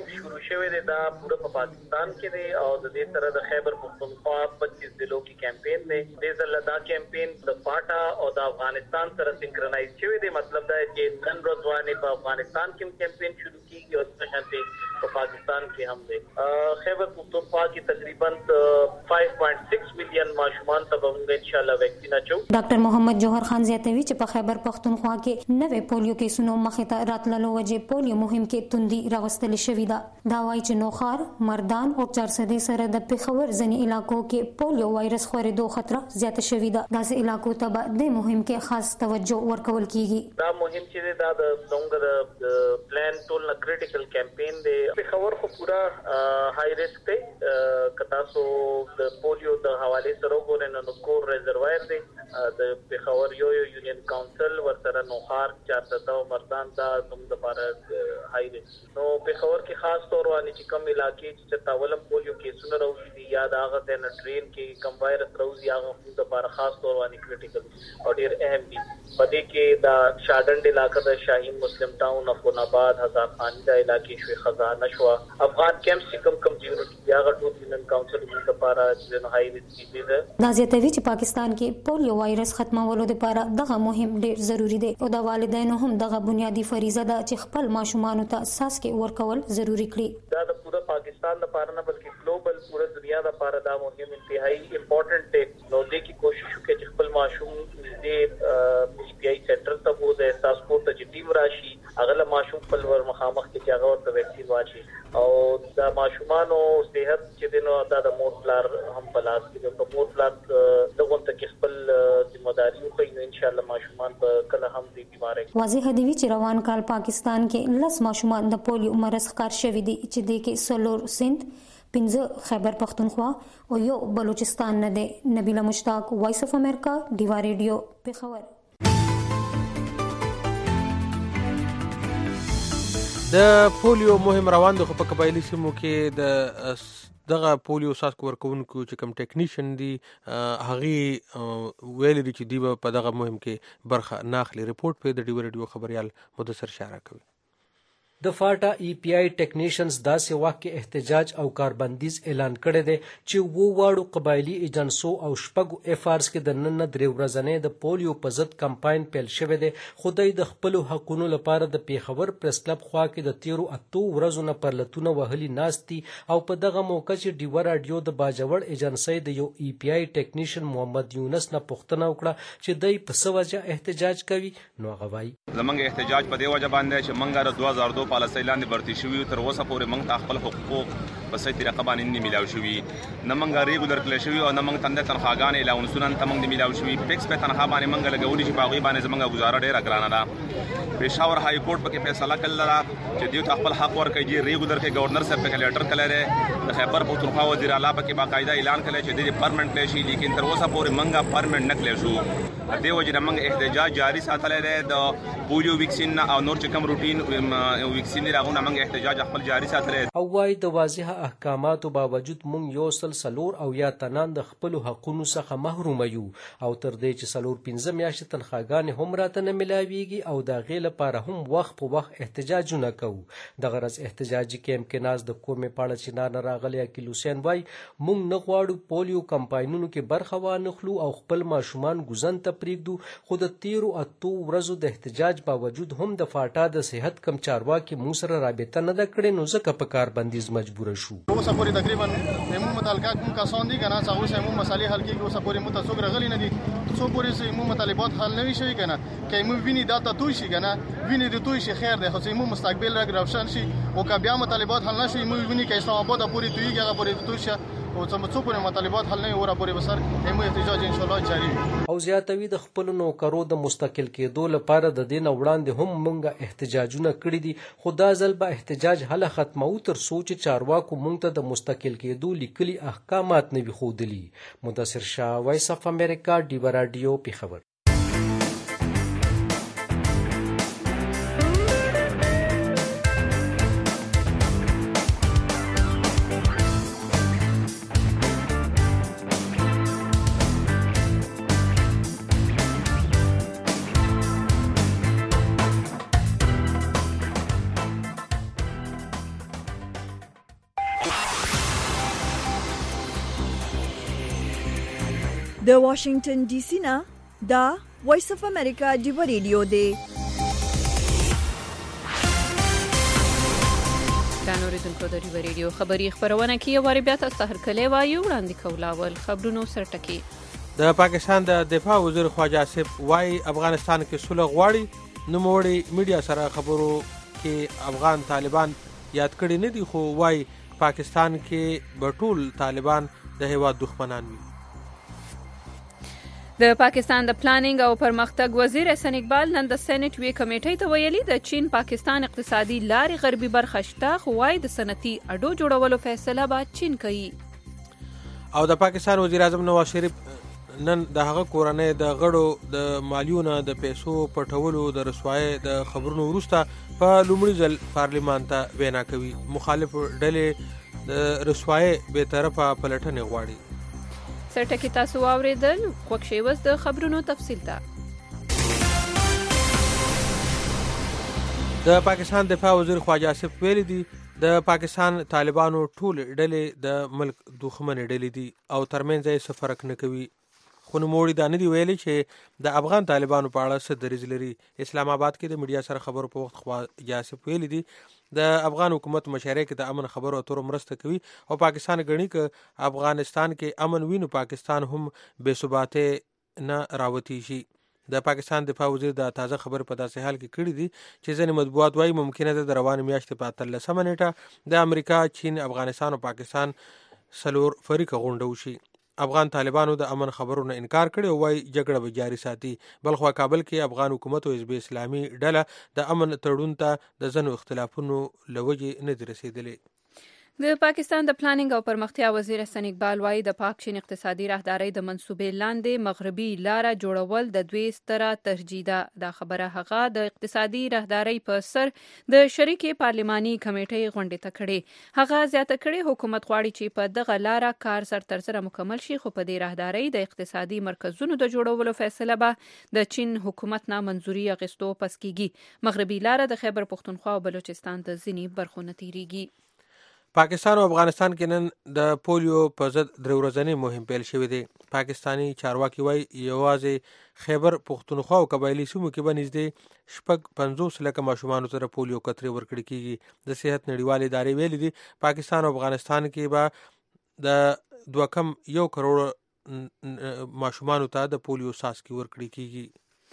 شروع شوی دی دا پوره په پاکستان کې دی او د دې سره د خیبر پختونخوا پچیس ضلعو کې کمپین دی. د زله دا کمپین د فاټا او د افغانستان سره سنکرنایز شوی دی. مطلب دا چې نن ورځ باندې په افغانستان کې کمپین شروع کیږي او څنګه په پاکستان کې هم دی. خیبر پختونخوا کې تقریبا پنځه پوینټ شش میلیون ماشومان ته به موږ ان شاء الله ویکسین اچو. ډاکټر محمد جوهر خان زیاتوي چې په خیبر پختونخوا کې نوې پولیو کیسونو مخې ته راتللو وجې پولیو مهم کې توندي راوستل شوې ده. دا وایي چې نوخار، مردان او چارسدې سره د پیښور ځینې علاقو کې پولیو وایرس خورېدو خطر زیاته شوې ده. داسې علاقو ته به د مهم کې خاص توجه ورکول کیږي. دا مهم چې دا د څنګه د پلان ټول نه کریټیکل کمپین دی. پیښور خو پورا های ریسک دی. کتا سو د پولیو د حواله سره وګورئ نو کور ریزروایر دی. د پیښور یو یو یونین کونسل ورسره نوخار، چارسده او مردان دا زموږ لپاره های ریسک. نو پیښور کې خاص تور باندې چې کوم علاقې چې تاولم پولیو کیسونه راوځي دي یا دا هغه د ټرین کې کوم وایرس راوځي هغه د لپاره خاص تور باندې کریټیکل او ډیر اهم دي. په دې کې دا شاډنډ علاقې د شاهین مسلم ټاون، افغاناباد، هزار خانی دا علاقې شوي، خزانه شو، افغان کیمپ چې کوم کوم ځایونه دي هغه ټول یونین کونسل د لپاره چې های ریسک دي. دا زیاتوي چې پاکستان کې پولیو وایرس ختمولو لپاره دغه مهم ډیر ضروری دی او د والدینو هم دغه بنیادی فریضه ده چې خپل ماشومان ته ساسکي ورکول ضروری کړي. دا د پوره پاکستان لپاره نه بلکې ګلوبل پوره دنیا لپاره دا مهم انتهایی امپورټنٹ دی. نو دې کې کوشش وکړي چې خپل ماشوم دې پی پی آی سنټر ته بوزي، احساس کوته چې ټیم راشي هغه ماشوم خپل ور مخامخ کې چې هغه ورته ویکسین واچي او دا ماشومان او صحت چې دینو دا د مور پلار هم پلاس کې د مور پلار دغه ته کې خپل ذمہداري وکړي نو ان شاء الله ماشومان په کله هم دې بیماری. واضح دی چې روان کال پاکستان کې لس ماشومان د پولیو مرض ښکار شوي دي چې د کې سلور سند، پنځه خیبر پختونخوا او یو بلوچستان نه دی. نبیله مشتاق، وایس اف امریکا، دیوا ریډیو، پیښور. د پولیو مهم روان د خو په قبایلی سیمو کې د دغه پولیو ساسک ورکوونکو چې کوم ټیکنیشن دي هغه ویل دي چې دی په دغه مهم کې برخه ناخلي. رپورت په د ډیو ریډیو خبريال مدثر شارع کوي. د فاټا ای پی آی ټیکنیشنز داسې وخت کې احتجاج او کاربندیز اعلان کړی دی چې وو واړو قبایلی ایجنسو او شپږو اف آرز کې د نن نه درې ورځې د پولیو په ضد کمپاین پیل شوی دی. خدای د خپل حقونو لپاره د پیښور پریس کلب خوا کې د تیرو اتو ورځو نه پرلتونه وهلي ناستي او په دغه موقع چې ډیو رادیو د باجوړ ایجنسی د یو ای پی آی ټیکنیشن محمد یونس نه پوښتنه وکړه چې دای په څه وجه احتجاج کوي. نو هغه وایي زمونږ احتجاج په دې وجه باندې چې مونږ د دوه هزار دوه پالیسۍ لاندې برتي شوي تر اوسه پورې موږ ته خپل حقوق په صحیح طریقه باندې نه میلاو شوي، نه موږ ریګولر کړی شوي او نه موږ تنده تنخواګانې الاونسونه ته موږ نه میلاو شوي. فکس په تنخوا باندې موږ لګولي چې په هغوی باندې زموږ ګزاره ډېره ګرانه ده. پېښور های کورټ پکې فیصله کړې ده چې دوی ته خپل حق ورکړي. دي ریګولر کې ګورنر صاحب پکې لیټر کړی دی، د خیبر پختونخوا وزیر اعلی پکې باقاعده اعلان کړی چې دوی پرمنټ کړی شي، لیکن تر اوسه پورې موږ پرمنټ نه کړی شو. دې وجې نه موږ احتجاج جاري ساتلی دی. د پولیو ویکسین او نور چې کوم روټین ویکسین دی هغه نه موږ احتجاج خپل جاري ساتلی. او وايي د واضح احکاماتو باوجود موږ یو سل سلور او یا تنان د خپل حقونو څخه محروم یو او تر دې چې سلور پنځه میاشتې تنخواګانې هم راته نه ملاویږي او د هغې لپاره هم وخت په وخت احتجاجونه کوو. دغه ورځ احتجاجي کیمپ کې ناست د کومې پاړه چې نه راغلی عقیل حسین وایي موږ نه غواړو پولیو کمپاینونو کې برخه وانخلو او خپل ماشومان ګوزن ته پرېږدو، خو د تیرو اتو ورځو د احتجاج باوجود هم د فاټا د صحت کم چارواکي موږ سره رابطه نه ده کړې نو ځکه په کاربندیز مجبوره شو. اوسه پورې تقریبا همو متعلقات کوم کسان دي کنه چې اوسه همو مسالې حل کیږي. اوسه پورې متصوګ رغلی نه دي څو پورې چې همو مطالبات حل نه شي کنه که همو ویني دا ته توي شي کنه ویني د توي شي خیر ده، خو چې همو مستقبل راګ روشن شي او که بیا مطالبات حل نشي همو ویني که اسلام آباد پورې توي هغه پورې توي شي او څو پورې مطالبات حل نه وره پورې بسر همو احتجاج ان شاء الله جاری وي. او زیاتوي د خپل نوکرو د مستقل کېدو لپاره د دین وړاندې هم مونږه احتجاجونه کړی دي، خو دا ځل به احتجاج هله ختمو تر سوچ چارواکو مونږ ته د مستقل کېدو لیکلي احکامات نه وي ښودلي. مدثر شاه، وایس اف امریکا، ډیوا رادیو، پیښور. د واشنگټن ډي سي نه دا وایس اف امریکا ډیو ریډیو دی. ګرانو اوریدونکو د ډیو ریډیو خبري خبرونه کې یو واری بیا تاسو ته هرکلی وایو. وړاندې کولاول خبرونو سرټکی. د پاکستان د دفاع وزیر خواجه آصف وايي افغانستان کې صلح غواړي. نوموړي میډیا سره خبرو کې افغان طالبان یاد کړي نه دي، خو وايي پاکستان کې بټول طالبان د هیواد دښمنان وي. د پاکستان د پلانینګ او پرمختګ وزیر احسان اقبال نن د سېنات وی کمیټې ته ویلي د چین پاکستان اقتصادي لارې غربي برخه شته، خو وايي د صنعتي اډو جوړولو فیصله به چین کوي. او د پاکستان وزیر اعظم نواز شریف نن د هغه کورنۍ د غړو د مالیونو د پیسو پټولو د رسوای د خبرونو وروسته په لومړي ځل پارلیمان ته وینا کوي. مخالف ډلې د رسوای به طرفه پلټنې غواړي. سرټکی تاسو واوریدل، خوښ شویس د خبرونو تفصیل ته. د پاکستان دفاع وزیر خواجه آصف ویلي دي د پاکستان طالبانو ټول ډلې د ملک دښمن ډلې دي او ترمنځ یې څه فرق نه کوي. خو نوموړي دا نه دي ویلي چې د افغان طالبانو په اړه څه دریځ لري. اسلام آباد کې د میډیا سره خبرو په وخت خواجه آصف ویلي دي د افغان حکومت مشارکت کې د امن خبرو اترو مرسته کوي او پاکستان غني ک افغانستان کې امن وینو پاکستان هم بے ثباته نه راوتی شي. د پاکستان دفاع وزیر د تازه خبر په داسې حال کې کړی دي چې ځینې مطبوعات وايي ممکنه ده د روان میاشتې په اتلسمه نیټه د امریکا، چین، افغانستان او پاکستان سلور فریقه غونډه وشي. افغان طالبانو د امن خبرونو انکار کړي او وايي جګړه به جاري ساتي. بلخوا کابل کې افغان حکومت او حزب اسلامي ډله د امن تړون ته د ځینو اختلافونو لوجې نه دي رسیدلي. د پاکستان د پلانینګ او پرمختیا وزیر احسان اقبال وايي د پاک چین اقتصادي راهدارۍ د منصوبې لاندې مغربي لاره جوړول د دوی ستره ترجیح ده. دا خبره هغه د اقتصادي راهدارۍ په سر د شریکې پارلماني کمیټې غونډې ته کړې. هغه زیاته کړې حکومت غواړي چې په دغه لاره کار سر تر سره مکمل شي، خو په دې راهدارۍ د اقتصادي مرکزونو د جوړولو فیصله به د چین حکومت نه منځوري اخیستو پس کیږي. مغربي لاره د خیبر پختونخوا او بلوچستان د ځینې برخو نه تیریږي. پاکستان او افغانستان کې نن د پولیو په ضد درې ورځنی مهم پیل شوی دی. پاکستانی چارواکي وايي یوازې خیبر پختونخوا او قبایلی سیمو کې به نږدې شپږ پنځوس لکه ماشومانو سره پولیو قطرې ورکړل کیږي. د صحت نړیوالې ادارې ویلي دي پاکستان او افغانستان کې به د دوه کم یو کروڑ ماشومانو ته د پولیو څاڅکي ورکړل کیږي.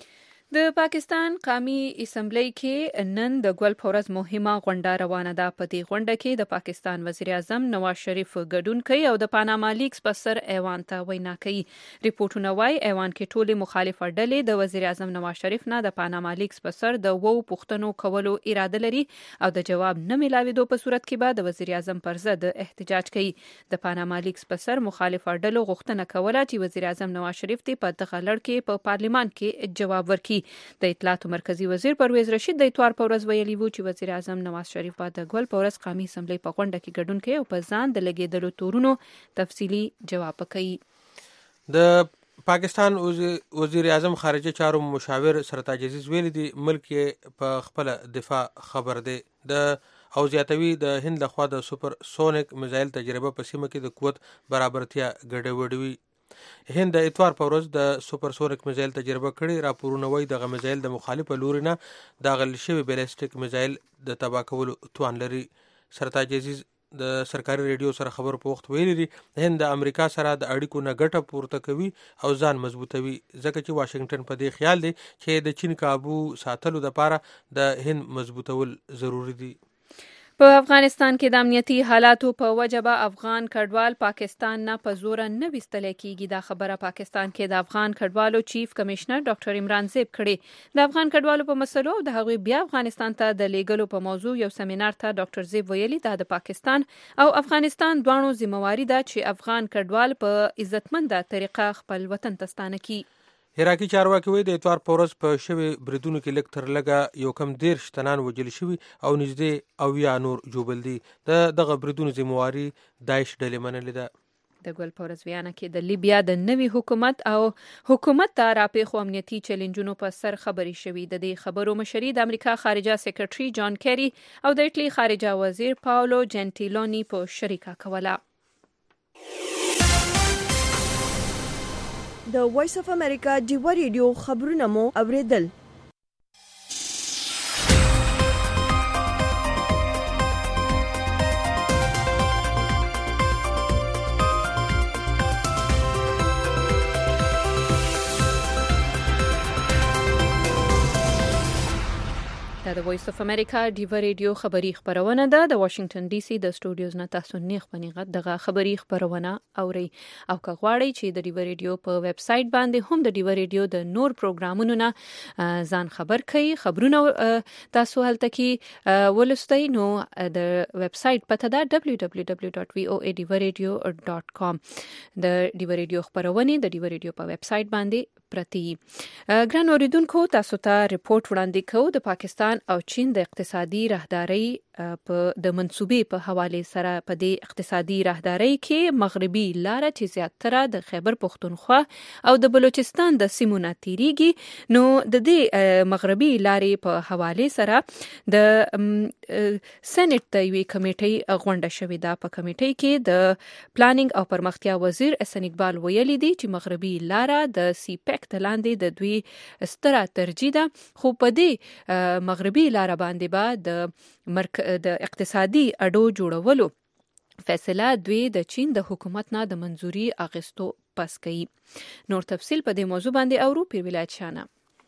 د پاکستان قومي اسمبلی کې نن د ګل په ورځ مهمه غونډه روانه ده. په دې غونډه کې د پاکستان وزیر اعظم نواز شریف ګډون کوي او د پاناما لیکس په سر ایوان ته وینا کوي. ریپورتونه وايي ایوان کې ټولې مخالف ډلې د وزیر اعظم نواز شریف نه د پاناما لیکس په سر د وو پوښتنو کولو اراده لري او د جواب نه ملاوېدو په صورت کې به د وزیر اعظم پر ضد احتجاج کوي. د پاناما لیکس په سر مخالف ډلو غوښتنه کوله چې وزیر اعظم نواز شریف ته په دغه لړ کې په پارلیمان کې جواب ورکړي. د اطلاعاتو مرکزی وزیر پرویز رشید د اتوار په ورځ ویلي وو چې وزیر اعظم نواز شریف به د ګل په ورځ قومي اسمبلی په غونډه کې ګډون کوي او په ځان د لګیدلو تورونو تفصیلی جواب کوي. د پاکستان وزیر اعظم خارجه چارو مشاور سرتاج عزیز ویلي دي ملک په خپل دفاع خبر دی. د او زیاتوي د هند لخوا د سوپر سونیک میزایل تجربه په سیمه کې د قوت برابرتیا ګډوډوي. هند د اتوار په ورځ د سوپر سونیک میزایل تجربه کړي. راپورونه وايي دغه میزایل د مخالفه لوري نه د غل شوی بیلسټیک میزایل د تبا کولو توان لري. سرتاج عزیز د سرکاري ریډیو سره خبر په وخت ویلي دي هند د امریکا سره د اړیکو نه ګټه پورته کوي او ځان مضبوطوي ځکه چې واشنگټن په دې خیال دی چې د چین کابو ساتلو لپاره د هند مضبوطول ضروری دي. په افغانستان کې د امنیتي حالاتو په وجه به افغان کډوال پاکستان نه په زور نه وستل کیږي. دا خبره پاکستان کې د افغان کډوالو چیف کمشنر ډاکټر عمران زیب کړي. د افغان کډوالو په مسلو او د هغوی بیا افغانستان ته د لیږلو په موضوع یو سیمینار ته ډاکټر زیب ویلي دا د پاکستان او افغانستان دواړو ذمہواری ده چې افغان کډوال په عزتمنده طریقه خپل وطن ته ستانه کړي. هراکی چارواکي وایي د اتوار په ورځ په شوي بریدونو کې لږ تر لږه یو کم دېرش تنان وژل شوي او نږدې اویا نور ژوبل دي. د دغه بریدونو ذمہواري داعش ډلې منلې ده. د ګل په ورځ ویانا کې د لیبیا د نوي حکومت او حکومت ته راپېښو امنیتي چیلنجونو په سر خبرې شوي. د دې خبرو مشري د امریکا خارجه سیکرټري جان کیری او د ایټلی خارجه وزیر پاولو جنټیلونی په شریکه کوله. د وایس اف امریکا ډیوا ریډیو خبرونه مو اوریدل. دا د وایس اف امریکا ډیوا ریډیو خبری خبرونه ده د واشنگټن ډي سي د سټوډیوز نه تاسو نیغ پنیغه دغه خبری خبرونه اوري او که غواړئ چې د ډیوا ریډیو په ویب سټ باندې هم د ډیوا ریډیو د نور پروګرامونو نه ځان خبر کړئ خبرونه تاسو هلته کې ولستئ نو د ویب سټ پته ده دبليو دبليو دبليو ډاټ وي او اي ډیوا ریډیو ډاټ کام د ډیوا ریډیو خبرونه د ډیوا ریډیو په ویب سټ باندې پرتی. ګران اوریدونکو تاسو ته ریپورت وړاندې کوو د پاکستان او چین د اقتصادي راهداري په د منسوبې په حواله سره په دې اقتصادي راهداري کې مغربي لار چې زیاتره د خیبر پختونخوا او د بلوچستان د سیمو نه تیریږي نو د دې مغربي لارې په حواله سره د سېنات د یوې کمیټې غونډه شوې ده. په کمیټې کې د پلانینګ او پرمختیا وزیر احسان اقبال ویلي دي چې مغربي لار د سی پیک تلاندې د دوی ستره ترجیح ده خو په دې مغربي لار باندې با د مرک د اقتصادي اډو جوړولو فیصله دوی د چین د حکومت نه د منځوري اغستو پس کړي. نور تفصیل په دې موضوع باندې اورو پیر ولایت شانه.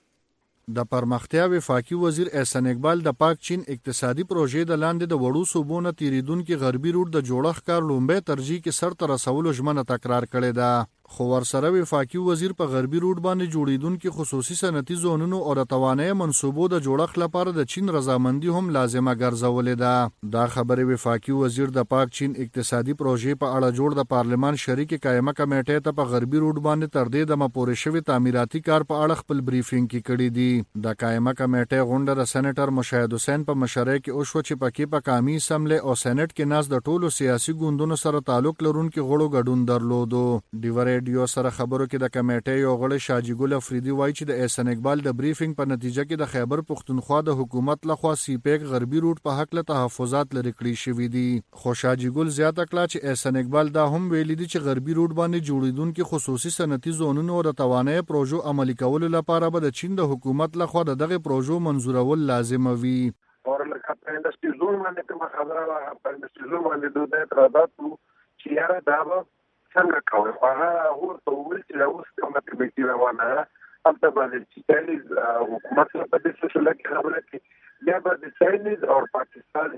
د پرمختیا وفاقي وزیر احسان اقبال د پاک چین اقتصادي پروژې د لاندې د وړو صوبونو تیریدونکو غربي روټ د جوړښت کار لومبه ترجیح کې سر تر رسولو ژمنه تکرار کړې ده. خو ورسره وفاقي وزیر په غربي روټ باندې جوړیدونکو خصوصي صنعتي زونونو او د توانایي منصوبو د جوړښت لپاره د چین رضامندي هم لازمه ګرځولې ده. دا خبره وفاقي وزیر د پاک چین اقتصادي پروژې په اړه جوړ د پارلمان شریک قائمه کمیټې ته په غربي روټ باندې تر دې د مپورې شوی تعمیراتي کار په اړه خپل بریفینګ کې کړی دی. د قائمه کمیټې غونډه د سېنیټر مشاهد حسین په مشرۍ کې او شو چې پکې په قومي اسمبلی او سېنات کې ناس د ټولو سیاسي ګوندونو سره تعلق لرونکو غړو ګډون درلودو. ډیوا ریډیو سره خبرو کې د کمیټې یو غړی شاجي ګل افریدي وایي چې د احسان اقبال د بریفینګ په نتیجه کې د خیبر پختونخوا د حکومت لخوا سی پیک غربي روټ په حق له تحفظات لري کړی شوی دي. خو شاجي ګل زیاته کړه چې احسان اقبال دا هم ویلي دي چې غربي روټ باندې جوړیدونکو خصوصي صنعتي زونونو او د توانایي پروژو عملي کولو لپاره به د چین د حکومت لخوا دغه پروژو منزورول لازم وي. اور لکه په انډستری زون باندې کوم خبره په انډستری زون باندې دوه اعتراضات چې یاره دا به څنګه کوي هغه ورته ویل چې اوس کومه کمیټه روانه ده هلته باندې چې چاینیز حکومت سره په دې سلسله کې خبره کوي یا به د چاینیز او پاکستان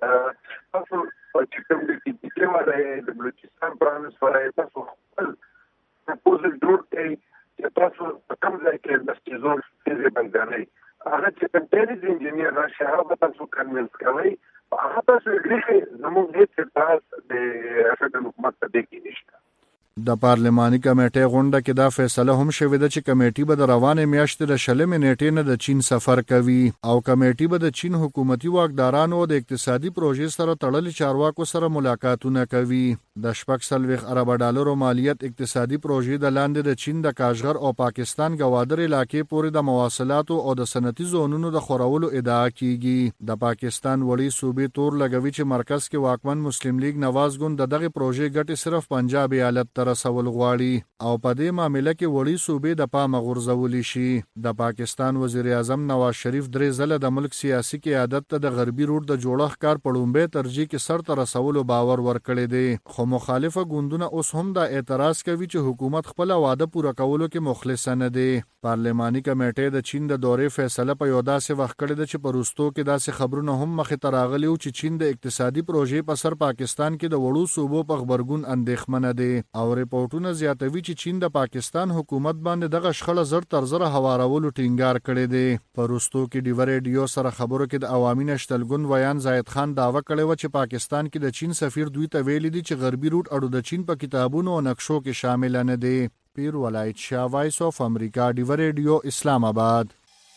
تاسو چې کوم دي چې وایي د بلوچستان پرانس ولایت تاسو خپل پروپوزل جوړ کړئ چې تاسو کوم ځای کې انډستری زون کې بندانه هغه چې کنټینز انجینیر راشي هغه تاسو کنوینس کوي هغه تاسو اګریږئ زموږ هیڅ تاسو د افغان حکومت ته دې کې نشته. د پارلماني کمیټې غونډه کې دا فیصله هم شوې ده چې کمیټې به د روانې میاشتې د شلمې نیټې نه د چین سفر کوي او کمیټې به د چین حکومتي واکدارانو او د اقتصادي پروژې سره تړلې چارواکو سره ملاقاتونه کوي. د شپږ سلويخ ارب ډالرو مالیت اقتصادي پروژې د لاندې د چین د کاشغر او پاکستان ګوادر علاقې پورې د مواصلاتو او د صنعتي زونونو د خورولو ادعا کیږي. د پاکستان وړي صوبې تور لګوي چې مرکز کې واکمن مسلم لیگ نواز ګوند د دغه پروژې ګټې صرف پنجاب ایالت تر رسول غواړي او په دې معاملې کې وړي صوبې د پامه غورځولې شي. د پاکستان وزیر اعظم نواز شریف درې ځله د ملک سیاسي قیادت ته د غربي روټ د جوړښت کار په لومبه ترجیح کې سر ته رسولو باور ورکړی دی. خو مخالفه ګوندونه اوس هم دا اعتراض کوي چې حکومت خپل وعده پوره کولو کې مخلص نه دی. پارلماني کمیټې د چین د دورې فیصله په یو داسې وخت کړی ده چې په روستو کې داسې خبرونه هم مخې ته راغلي چې چین د اقتصادي پروژې په سر پاکستان کې د وړو صوبو په خبرګون اندېښمنه دی او ریپورتونه زیاتوي چې چین د پاکستان حکومت باندې دغه شخړه زر تر زر هوارولو ټینګار کړی دی. په روستو کې ډیوا ریډیو سره خبرو کې د عوامي نشتلګون ویان زاید خان داوا کړی و چې پاکستان کې د چین سفیر دوی ته ویلي دي چې غربي روټ اډو د چین په کتابونو او نقشو کې شامل نه دی. پیر ولایت شاه وایس اف امریکا ډیوا ریډیو اسلام آباد.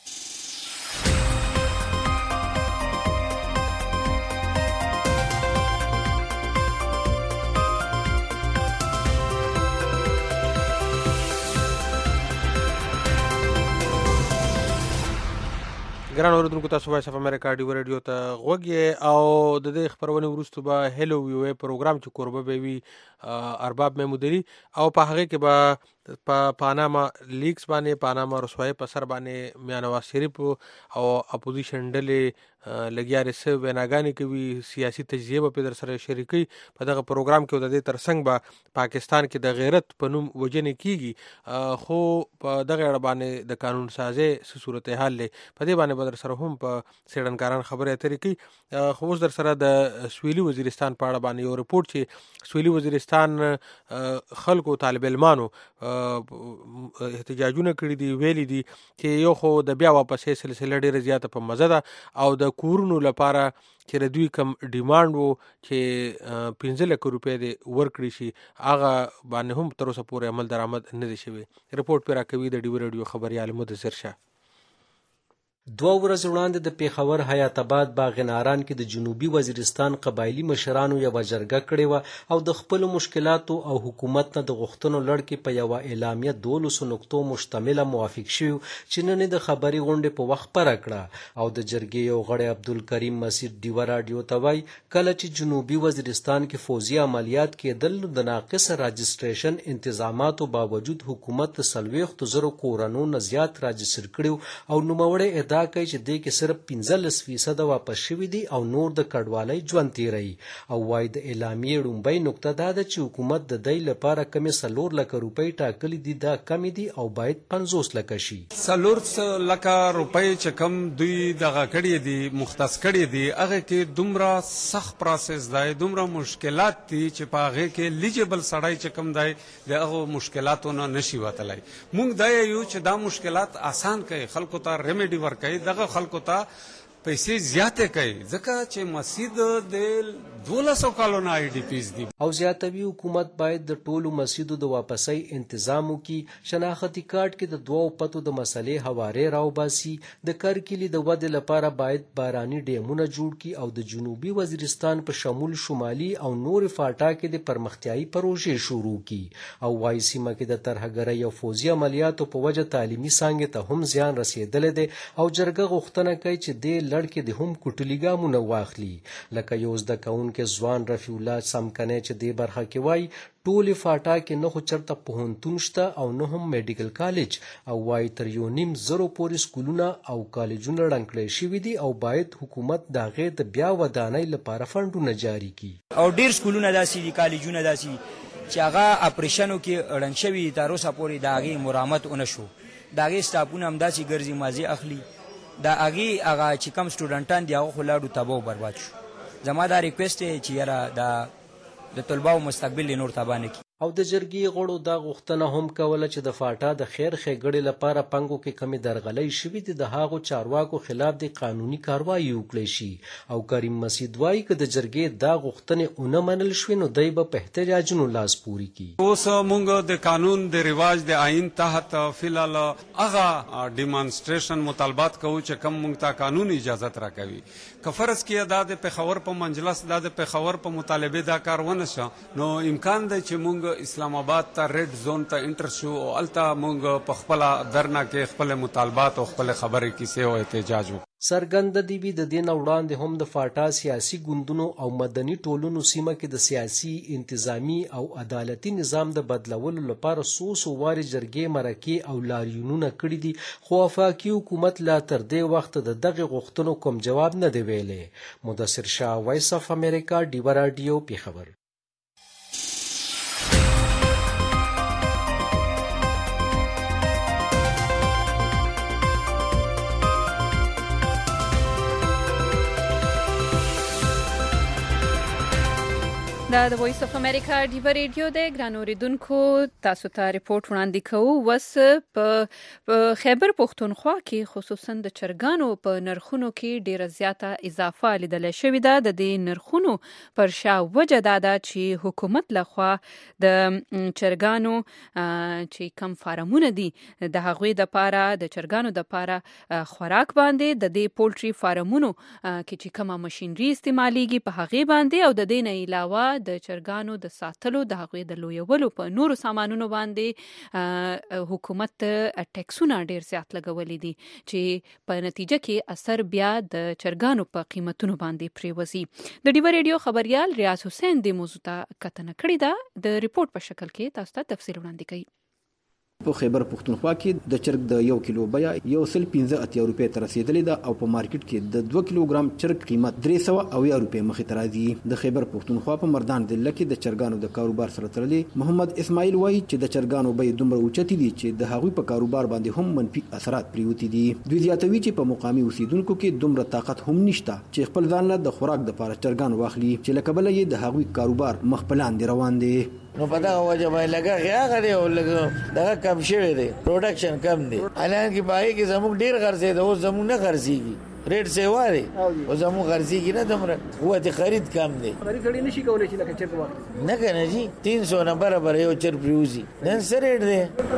ګران اوریدونکو تاسو وایس اف امریکا ډیوا ریډیو ته غوږی او د دې خبرونه وروسته به هلو وی پروګرام چې کوربه به وي ارباب محمودري او په هغه کې به په پاناما لیکس باندې پاناما رسوایی په سر باندې میا نواز شریف او اپوزیشن ډلې لګیا رسو ویناګانې کوي، سیاسي تجزیه په در سره شریکي. په دغه پروګرام کې د دې ترڅنګ به پاکستان کې د غیرت په نوم وجنې کیږي، خو په دغه اړه باندې د قانون سازي څه صورتحال لري په دې باندې به در سره هم په سیډنکاران خبرې اترې کوي. خو اوس در سره د سویلي وزیرستان په اړه باندې یو رپورټ چې سویلي وزیرستان خلکو طالب علمانو احتجاجونه کړي دي، ویلي دي چې یو خو د بیا واپسې سلسله ډېره زیاته په مزه ده او د کورونو لپاره چې د دوی کم ډیمانډ وو چې پنځه لک روپۍ دې ورکړي شي هغه باندې هم تر اوسه پورې عمل درآمد نه دی شوی. رپورټ پې راکوي د ډیو رادیو خبریال مدثر شاه. دوه ورځې وړاندې د پیښور حیات آباد باغناران کې د جنوبي وزیرستان قبایلي مشرانو یوه جرګه کړې وه او د خپلو مشکلاتو او حکومت نه د غوښتنو لړ کې په یوه اعلامیه دولسو نقطو مشتمله موافق شوي چې نن د خبري غونډې په وخت خپره کړه. او د جرګې یو غړی عبدالکریم مسیر ډیوه راډیو ته وایي کله چې جنوبي وزیرستان کې فوزي عملیات کېدل نو د ناقصه راجسټریشن انتظاماتو باوجود حکومت د څلوېښتو زرو کورونو نه زیات راجستر کړي او نوموړی دا کوي چې دې کې صرف پنځلس فیصده واپس شوي دي او نور د کډوالۍ ژوند تیروي. او وایي د اعلامیې لومړۍ نقطه دا ده چې حکومت د دی لپاره کمې څلور لکه روپۍ ټاکلي دي دا کمې دي او باید پنځوس لکه شي. څلور لکه روپۍ چې کم دوی دغه کړي دي مختص کړي دي هغه کې دومره سخت پروسس دی، دومره مشکلات دي چې په هغې کې لیجبل سړی چې کم دی د هغو مشکلاتو نه نشي وتلی. موږ دا یو چې دا مشکلات آسان کوي، خلکو ته ریمیډي ورکوي، دغه خلکو ته پیسې زیاتې کوي ځکه چې مسجد د دولسو کالونو آی ډي پیز دي. او زیاتوي حکومت باید د ټولو مسجدو د واپسۍ انتظام وکړي، شناختي کارت کې د دوو پتو د مسلې هوارې راوباسي، د کرکلي د ودې لپاره باید باراني ډیمونه جوړ کړي او د جنوبي وزیرستان په شمول شمالي او نور فاټا کې د پرمختیایي پروژې شروع کړي. او وايي سیمه کې د ترهګرۍ او فوزي عملیاتو په وجه تعلیمي څانګې ته هم زیان رسېدلی دی او جرګه غوښتنه کوي چې دې لړ کې د هم کوټلي ګامونه واخلي. لکه یو زده کوونکی ځوان رفیع الله سمکنی چې دې برخه کې وایي ټولې فاټا کې نه خو چرته پوهنتون شته او نه هم میډیکل کالج، او وایي تر یو نیم زرو پورې سکولونه او کالجونه ړنګ کړی شوي دي او باید حکومت د هغې د بیا ودانۍ لپاره فنډونه جاري کړي. او ډېر سکولونه داسې دي، کالجونه داسې چې هغه اپریشنو کې ړنګ شوي تر اوسه پورې د هغې مرامت ونه شو، د هغې سټاپونه همداسې ګرځي مازې اخلي، د هغې هغه چې کم سټوډنټان دي هغه خو لاړو تباه و برباد شو. زما دا ریکویسټ دی چې یاره د طلباو مستقبل یې نور تباه نه کړي. او د جرګې غړو دا غوښتنه هم کوله چې د فاټا د خیر ښېګړې لپاره پنګو کې کمې درغلۍ شوي دي د هغو چارواکو خلاف د قانوني کاروایي وکړی شي. او کریم مسید وایي که د جرګې دا غوښتنې ونه منل شوې نو دی به په احتجاجونو لاس پورې کړي. اوس موږ د قانون د رواج د آئین تحت فلحال هغه ډیمانسټریشن مطالبات کوو چې کم موږ ته قانون اجازت راکوي. که فرض کړه دا د پېښور په منجلس دا د پېښور په مطالبې دا کار ونه شه نو امکان دی چې موږ اسلام آباد ته ریډ زون ته انټر شو او هلته موږ په خپله درنه کې خپل مطالبات او خپل خبرې کیسې او احتجاج وکړو. څرګنده دي وي د دې نه وړاندې هم د فاټا سیاسي ګوندونو او مدني ټولنو سیمه کې د سیاسي انتظامی او عدالتي نظام د بدلولو لپاره څو څو وارې جرګې مرکې او لاریونونه کړي دي، خو وفاقي حکومت لا تر دې وخته د دغې غوښتنو کوم جواب نه دی ویلی. مدثر شاه، وایس اف امریکا، ډیوه راډیو، پیښور. دا د وایس اف امریکا ډیوه ریډیو د ګران اوریدونکو تاسو ته ریپورت وړاندې کوو. وس په خیبر پښتونخوا کې خصوصا د چرګانو په نرخونو کې ډیره زیاته اضافه لیدل شوې ده. د دې نرخونو پر شا وجه دا ده چې حکومت لخوا د چرګانو چې کم فارمونه دي د هغوی د پاره د چرګانو د پاره خوراک باندې د دې پولټري فارمونو کې چې کومه ماشينري استعماليږي په هغې باندې او د دې نه علاوه د چرګانو د ساتلو د هغوی د لویولو په نورو سامانونو باندې حکومت ټیکسونه ډیر زیات لګولي دي چې په نتیجه کې اثر بیا د چرګانو په قیمتونو باندې پریوزي. د ډیوه ریډیو خبريال ریاض حسین د موضوع ته کتنه کړې ده، د ریپورت په شکل کې تاسو ته تفصیل وړاندې کوي. په خیبر پښتونخوا کې د چرګ د یو کیلو بیه یو سل پنځه اتیا روپۍ ته رسیدلې ده او په مارکیټ کې د دوه کیلوګرام چرګ قیمت درې سوه اویا روپۍ مخې ته راځي. د خیبر پښتونخوا په مردان ضلع کې د چرګانو د کاروبار سره تړلې محمد اسماعیل وایي چې د چرګانو بیې دومره اوچتې دي چې د هغوی په کاروبار باندې هم منفي اثرات پریوتي دي. دوی زیاتوي چې په مقامي اوسیدونکو کې دومره طاقت هم نشته چې خپل ځان له د خوراک دپاره چرګان واخلي چې له کبله یې د هغوی کاروبار مخ په لاندې روان دی. نو په دغه وجه باندې لګښت هغه دی او لګ دغه کم شوی دی، پروډکشن کم دی. حالانکه باغې کې زموږ ډېر خرڅېده، اوس زموږ نه خرڅېږي، ریټ سیوا دی او زموږ خرڅېږي نه، دومره قوت خرید کم دی. خرید سړی نشي کولی چې لکه چرګ واخلي نه که نه جي تین سو نه برابر یو چرګ پرېوځي. نن څه ریټ دی؟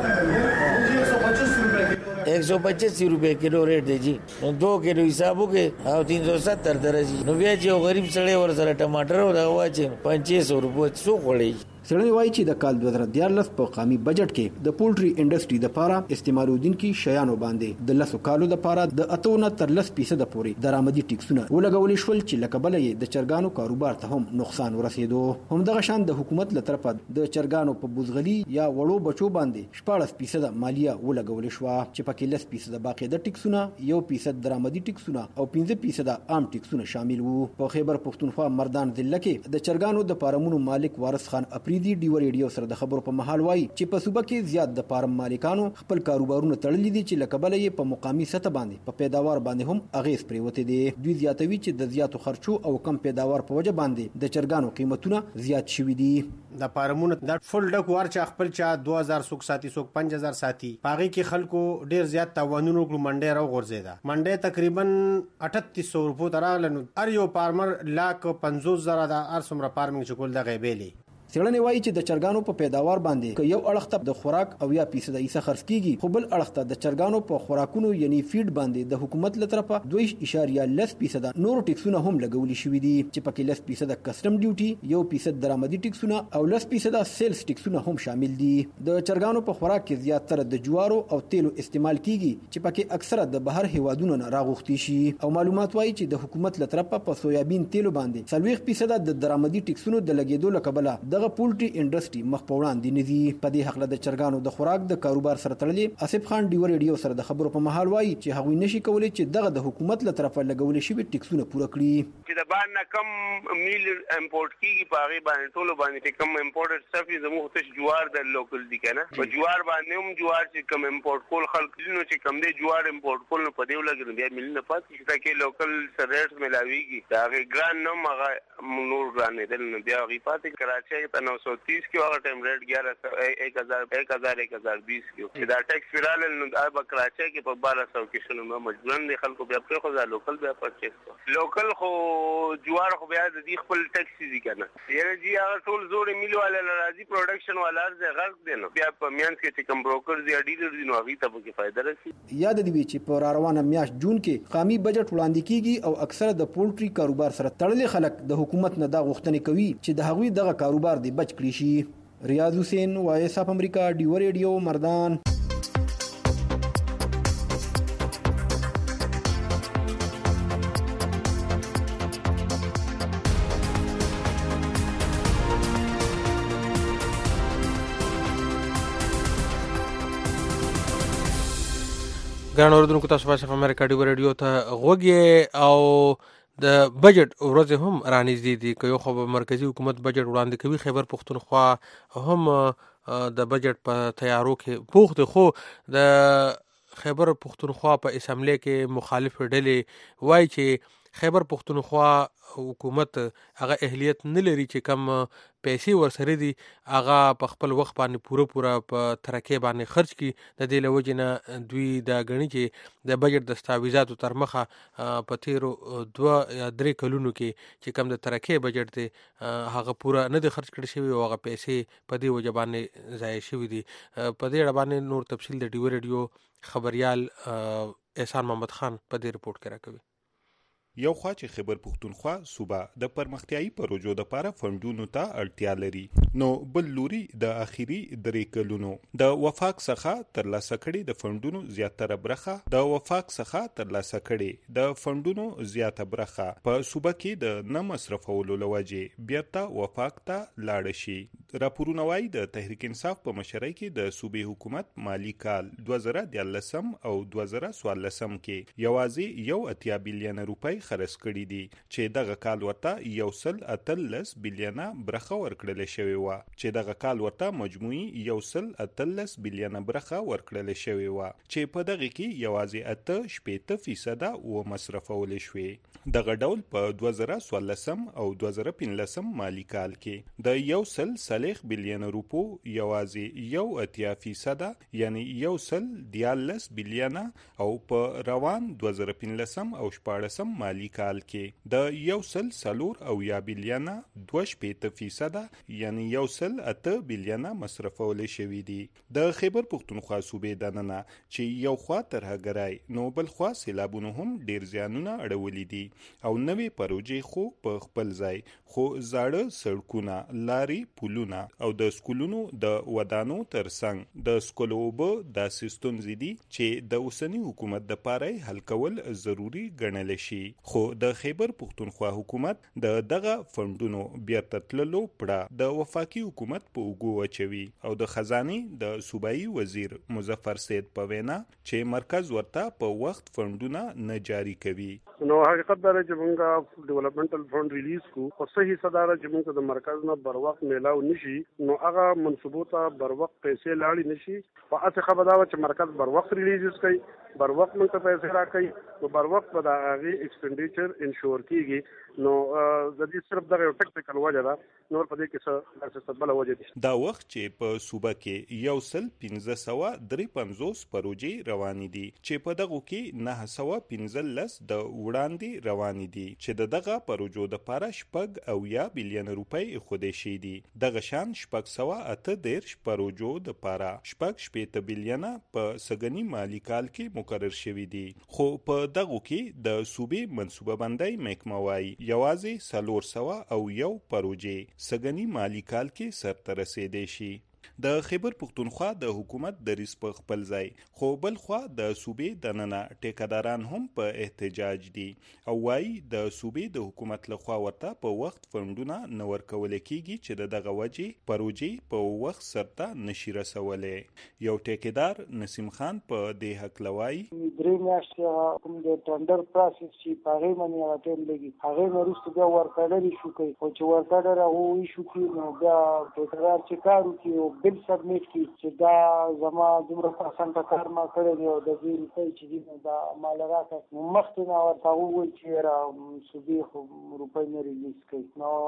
ایک سو پچاسی روپے کلو ریٹ دی جی. نو دو کلو حساب وکړي او تین سو ستر ته راځي. نو بیا چې یو غریب سړی ورسره ټماټر او دغه واچوي پنځه سوه روپۍ څوک وړي؟ سړی وایي چې د کال دوه زره دیارلس په قامي بجټ کې د پولټري انډسټري دپاره استعمالودونکي شیانو باندې د لسو کالو دپاره د اتو نه تر لس فیصده پورې درآمدي ټیکسونه ولګولی شول چې له کبله یې د چرګانو کاروبار ته هم نقصان ورسېدو. همدغه شان د حکومت له طرفه د چرګانو په بوزغلي یا وړو بچو باندې شپاړس فیصده مالیه ولګولی شوه چې پکې لس فیصده باقاعده ټیکسونه، یو فیصد درآمدي ټیکسونه او پنځه فیصده عام ټیکسونه شامل وو. په خیبر پښتونخوا مردان ضلع کې د چرګانو د فارمونو مالک وارث خان اپریدي ډیو ریډیو سره د خبرو په محل وایي چې په صوبه کې زیات د فارم مالکانو خپل کاروبارونه تړلي دي چې له کبله یې په مقامي سطح باندې په پیداوار باندې هم اغیز پریوتی دي. دوی زیاتوي چې د زیاتو خرچو او کم پیداوار په وجه باندې د چرګانو قیمتونه زیات شوي دي. د فارمونو د فل ډک وار چې خپل چا دوه هزار څوک ساتي څوک پنځه هزار ساتي، پاغي کې خلکو ډیر زیات تاوانونو کړو. منډه راو غورځیدا منډه تقریبا اٹھتیس سو روپو تراله. نو ار یو فارمر لاک پنځوس زره د ار څومره فارمینګ چې کول د غیبېلې. څېړنې وایي چې د چرګانو په پیداوار باندې که یو اړخ ته د خوراک او یا فیصده ایسه خرڅ کیږي، خو بل اړخ ته د چرګانو په خوراکونو یعنی فیډ باندې د حکومت له طرفه دوه اشاریه لس فیصده نور ټیکسونه هم لګولي شوي دي چې پکې لس فیصده کسټم ډیوټي، یو فیصد درآمدي ټیکسونه او لس فیصده سیلز ټیکسونه هم شامل دي. د چرګانو په خوراک کې زیاتره د جوارو او تیلو استعمال کیږي چې پکې اکثره د بهر هیوادونو نه راغوښتي شي. او معلومات وایي چې د حکومت له طرفه په سویابین تیلو باندې څلوېښت فیصده د درآمدي ټیکسونو د لګېدو له کبله دغه پولټري انډسټري مخ په وړاندې نه دي. په دې هکله د چرګانو د خوراک د کاروبار سره تړلې آصف خان ډیو ریډیو سره د خبرو په محل وایي چې هغوی نشي کولی چې دغه د حکومت له طرفه لګولې شوي ټیکسونه پوره کړي. چې د بهر نه کم میل امپورټ کیږي په هغې باندې ټولو باندې کم امپورټډ سټف یې زموږ تش جوار د لوکل دي که نه، په جوار باندې هم جوار چې کم امپورټ کول خلک نو چې کم دی جوار امپورټ کول نو په دې ولګي نو بیا میلونه پاتې شي تاکې لوکل سره ریټ ملاویږي. د هغې ګران نه هم هغه نور ګرانېدل نو بیا هغې پاتې. کراچۍ ته نو سو تیس کې هغه ټایم ریټ ګیارہ سو ایک هزار ایک هزار ایک هزار بیس کې چې دا ټیکس فرال نو دا به کراچۍ کې په بارہ سو کې شنو نو مجبورن دي خلکو بیا پرې خو لوکل بیا پرچیز کړو. لوکل خو جوار خو بیا د دې خپل ټیکس دي کنه یاره جی هغه ټول زوړ میل والا راځي پروډکشن والا زه غرض دي نو بیا په میانس کې چې کم بروکر دي ډیلر دي نو هغه ته به فائدہ رسي. یاد دی چې په روانه میاشت جون کې قامي بجټ وړاندې کیږي او اکثره د پولټري کاروبار سره تړلې خلک د حکومت نه دا غوښتنې کوي چې د هغوی دغه کاروبار دی بچ کړی شي. ریاض حسین وایس اف امریکا ډیو ریډیو مردان. ګران اوریدونکو تاسو په امریکا ډیو ریډیو ته غوږی او د بجټ ورځې هم رانږدې دي که یو خو مرکزی حکومت بجټ وړاندې کوي. خیبر پښتونخوا هم د بجټ په تیارو کې پوخ دی، خو د خیبر پښتونخوا په اسمبلی کې مخالف ډلې وایي چې خیبر پښتونخوا حکومت هغه اهلیت نه لري چې کم پیسې ورسره دي هغه په خپل وخت باندې پوره پوره په ترکیب باندې خرج کړي. د دې له وجې نه دوی دا ګڼي چې د بجټ دستاویزاتو تر مخه په تیرو دوه یا درې کلونو کې چې کم د ترکیب بجټ دی هغه پوره نه دی خرج کړی شوی او هغه پیسې په دې وجه باندې ضایع شوي دي. په دې اړه باندې نور تفصیل د ډیو ریډیو خبریال احسان محمد خان په دې رپورټ کې راکوي. یو خوا چې خیبر پښتونخوا صوبه د پرمختیایي پروژو لپاره فنډونو ته اړتیا لري، نو بل لوري د اخیری درې کلونو د وفاق څخه ترلاسه کړي د فنډونو زیاتره برخه د وفاق څخه ترلاسه کړي د فنډونو زیاته برخه په صوبه کې د نه مصرفولو لوجې بیرته وفاق ته لاړ شي. راپورونه وايي د تحریک انصاف په مشرۍ کې د صوبې حکومت مالی کال دوه زره دیارلسم او دوه زره څوارلسم کې یوازې یو اتیا بلیون روپۍ خرڅ کړي دي چې دغه کال ورته یو سل اتلس بلیونه برخه ورکړل شوې وه چې دغه کال ورته مجموعي یو سل اتلس بلیونه برخه ورکړل شوې وه چې په دغه کې یوازې اته شپېته فیصده و مصرفول شوې دغه ډول په دوه زره څوارلسم او دوه زره پنځلسم مالی کال کې د یو سل سلیخ بلیون روپو یوازې یو اتیا فیصده یعنی یو سل دیارلس بلیونه او په روان دوه زره پنځلسم او شپاړسم مالی کال کې د یو سل څلور او یا بلیونه دوه شپېته فیصده یعنی یو سل اته بلیونه مصرفول شوي دي د خیبر پښتونخوا صوبې دننه چې یو خوا ترهګرای نو بل خوا سیلابونو هم ډیر زیانونه اړولي دي او نوې پروژې خو په خپل ځای خو زاړه سړکونه لاري پولونه او د سکولونو د ودانو ترڅنګ د سکولو اوبه داسې ستونزې دي چې د اوسنی حکومت د پاره حل کول ضروری ګڼل شي خو د خیبر پښتونخوا حکومت د دغه فندونو بیرته تللو پړه د وفاقي حکومت په اوګو اچوي او د خزانه د صوبایي وزیر مظفر سید په وینا چې مرکز ورته په وخت فندونه نه جاری کوي نو حقیقت دا چې موږ ډیولپمنټل فند ریلیز کو خو صحیح صدارت چې موږ د مرکز نه بر وخت میلاو نشي نو هغه منصوبو ته بر وخت پیسې لاړې نشي په اته خبره دا چې مرکز بر وخت ریلیز کوي بر وخت موږ ته پیسې راکړي نو بر وخت په دغه ایکسپنډیچر انشور کیږي نو د دې صرف دغه ټیکنیکل وجه ده نو په دې کې څه څه بل وجه دي دا وخت چې په صوبه کې یو سل پنځه سوه درې پنځوس پروژې روانې دي چې په دغه کې نه سوه پنځلس د وړاندې روانې دي چې د دغه پروژو د پاره شپږ او یا بلیون روپۍ خودې شي دي دغه شان شپږ سوه اته دیرش پروژو د پاره شپږ شپېته بلیونه په سګنی مالی کال کې مقرر شوي دي خو په دغه کې د صوبې منصوبه بندۍ محکمه وايي یوازې څلور سوه او یو پروژې سګنی مالی کال کې سرته رسیدې شي د خیبر پښتونخوا د حکومت دریځ په خپل ځای خو بل خوا د صوبې دننه ټیکداران هم په احتجاج دي او وايي د صوبې د حکومت لخوا ورته په وخت فندونه نه ورکول کیږي چې د دغه وجې پروژې په وخت سرته نشي رسولې یو ټیکدار نسیم خان په دې حق لوي درې میاشتې کوم د ټندر پروسس چې پاره باندې راټول لګي هغه ورسته بیا ورکړل شو کوي او چې ورکړل راوي شو کې نو بیا ټیکدار چې کارو کوي بل سبمیټ کی چې دا زما دومره پرسنټ کار ما کړی دی او د دې روپۍ چې دي دا مال راکړه مخکې نه ورته وویل چې را صوبې خو روپۍ نه ریلیز کړي نو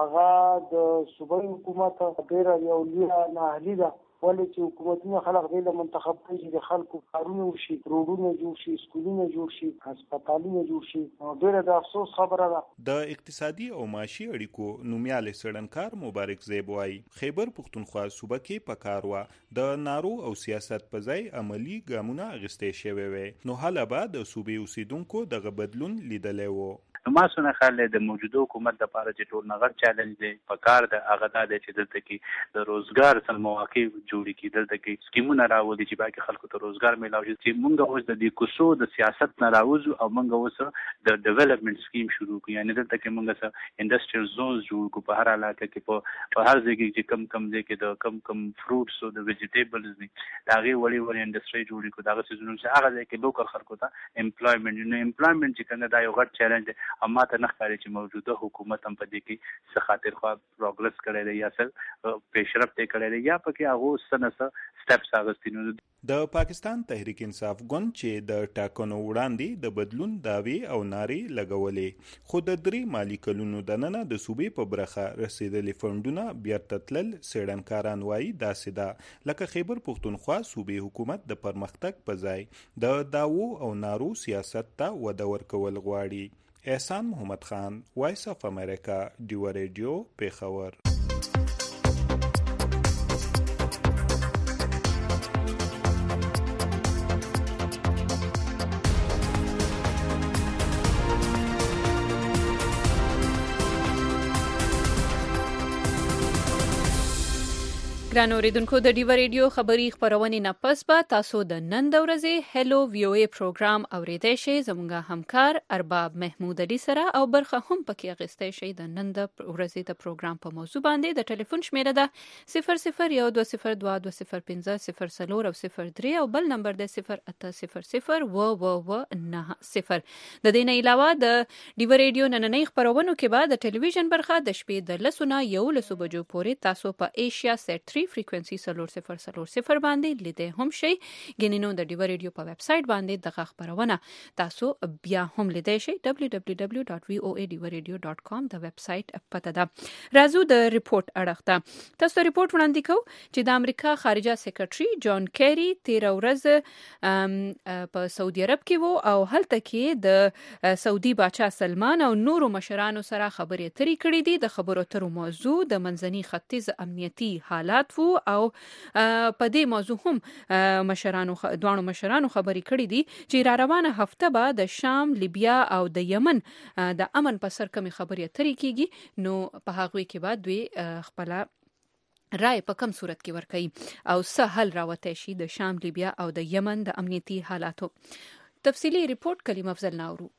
هغه د صوبایي حکومت ډېره یو لویه نااهلي ده ولې چې حکومتونه خلک دی له منتخب کوي چې د خلکو کارونه وشي روډونه جوړ شي سکولونه جوړ شي هسپتالونه جوړ شي نو ډېره د افسوس خبره ده د اقتصادي او معاشي اړیکو نومیاله څېړنکار مبارک زیب وایي خیبر پښتونخوا صوبه کې په کار وه د نارو او سیاست په ځای عملي ګامونه اخیستې شوي وي نو هله به د صوبې اوسیدونکو دغه بدلون لیدلی و ما څونه خیال د موجوده حکومت لپاره چې ټول نغد چیلنج دی په کار د هغه دا دی چې دلته کې د روزګار سم مواقع جوړې کړي دلته کې سکیمونه راوړي چې باقي خلکو ته روزګار میلاو شي چې موږ اوس د دې کوڅو د سیاست نه راوځو او موږ اوس د ډیولپمنٹ سکیم شروع کړو یعنی دلته کې موږ سره انډستریل زونز جوړ کړو په هر علاقه کې په په هر ځای کې چې کم کم ځای کې د کم کم فروټس او د ویجیټیبلز دي دا غي وړي وړي انډستری جوړ کړو دا څه چې هغه ځای کې لوکل خلکو ته امپلویمنت نو امپلویمنت چې کنه دا یو غټ چیلنج دی اما ته نه ښکاري چې موجوده حکومت هم په دې کې څه خاطر خوا پروګرس کړی دی یا څه پیشرفت کړی دی یا پکې هغه څه نه څه سټپس اخیستي نو د پاکستان تحریک انصاف ګوند چې د ټاکنو وړاندې د بدلون داوی او نارې لګولې خو د درې مالی کلونو دننه د صوبې په برخه رسیدلې فندونه بیرته تلل څېړنکاران وایي داسې ده لکه خیبر پښتونخوا صوبې حکومت د پرمختګ په ځای د داوو او نارو سیاست ته وده ورکول غواړي احسان محمد خان وایس اف امریکا ډیو ریډیو پیښور ګران اوریدونکو د ډیو ریډیو خبری خبرونه نه پس به تاسو د نن د ورځې هلو وی او ای پروګرام اوریدئ شئ. زموږه همکار ارباب محمود علي سره او برخه هم پکې اغستې شئ. د نن د ورځې د پروګرام په موضوع باندې د ټلیفون شمیره ده صفر صفر یو دوه صفر دوه دوه صفر پنځه صفر څلور او صفر درې او بل نمبر د صفر اته صفر صفر و و و نه صفر. د دې نه علاوه د ډیو ریډیو نننۍ خبرونو کې بعد د ټلویزیون برخه د شپې د لسونه یو لسو بجو پورې تاسو په ایشیا سیټ فریکوئنسي سلور صفر سلور صفر باندې لیدې هم شي. ګینینو د ډیو ریډیو په ویب سټ باندې دغه خبرونه تاسو بیا هم لیدې شي دبلیو دبلیو دبلیو ډاټ وی او ای ډیو ریډیو ډاټ کام د ویب سټ پته ده. راځو د ریپورت اړخته تاسو ریپورت وړاندې کوو چې د امریکا خارجه سیکریټري جان کیری تیر ورځ په سعودي عرب کې وو او هلته کې د سعودي بادشاه سلمان او نورو مشرانو سره خبرې اترې کړې دي. د خبرو اترو موضوع د منځني ختیځ امنیتي حالات او په دې موضوع هم مشرانو دوانو مشرانو خبرې کړې دي چې را روانه هفته به د شام، لیبیا او د یمن د امن په سر کمی خبرې اترې کیږي. نو په هغه کې بعد دوی خپل رائے په کم صورت کې ورکړي او څه حل راوته شي د شام، لیبیا او د یمن د امنیتي حالاتو. تفصیلی ریپورت کلیم افضل ناورو.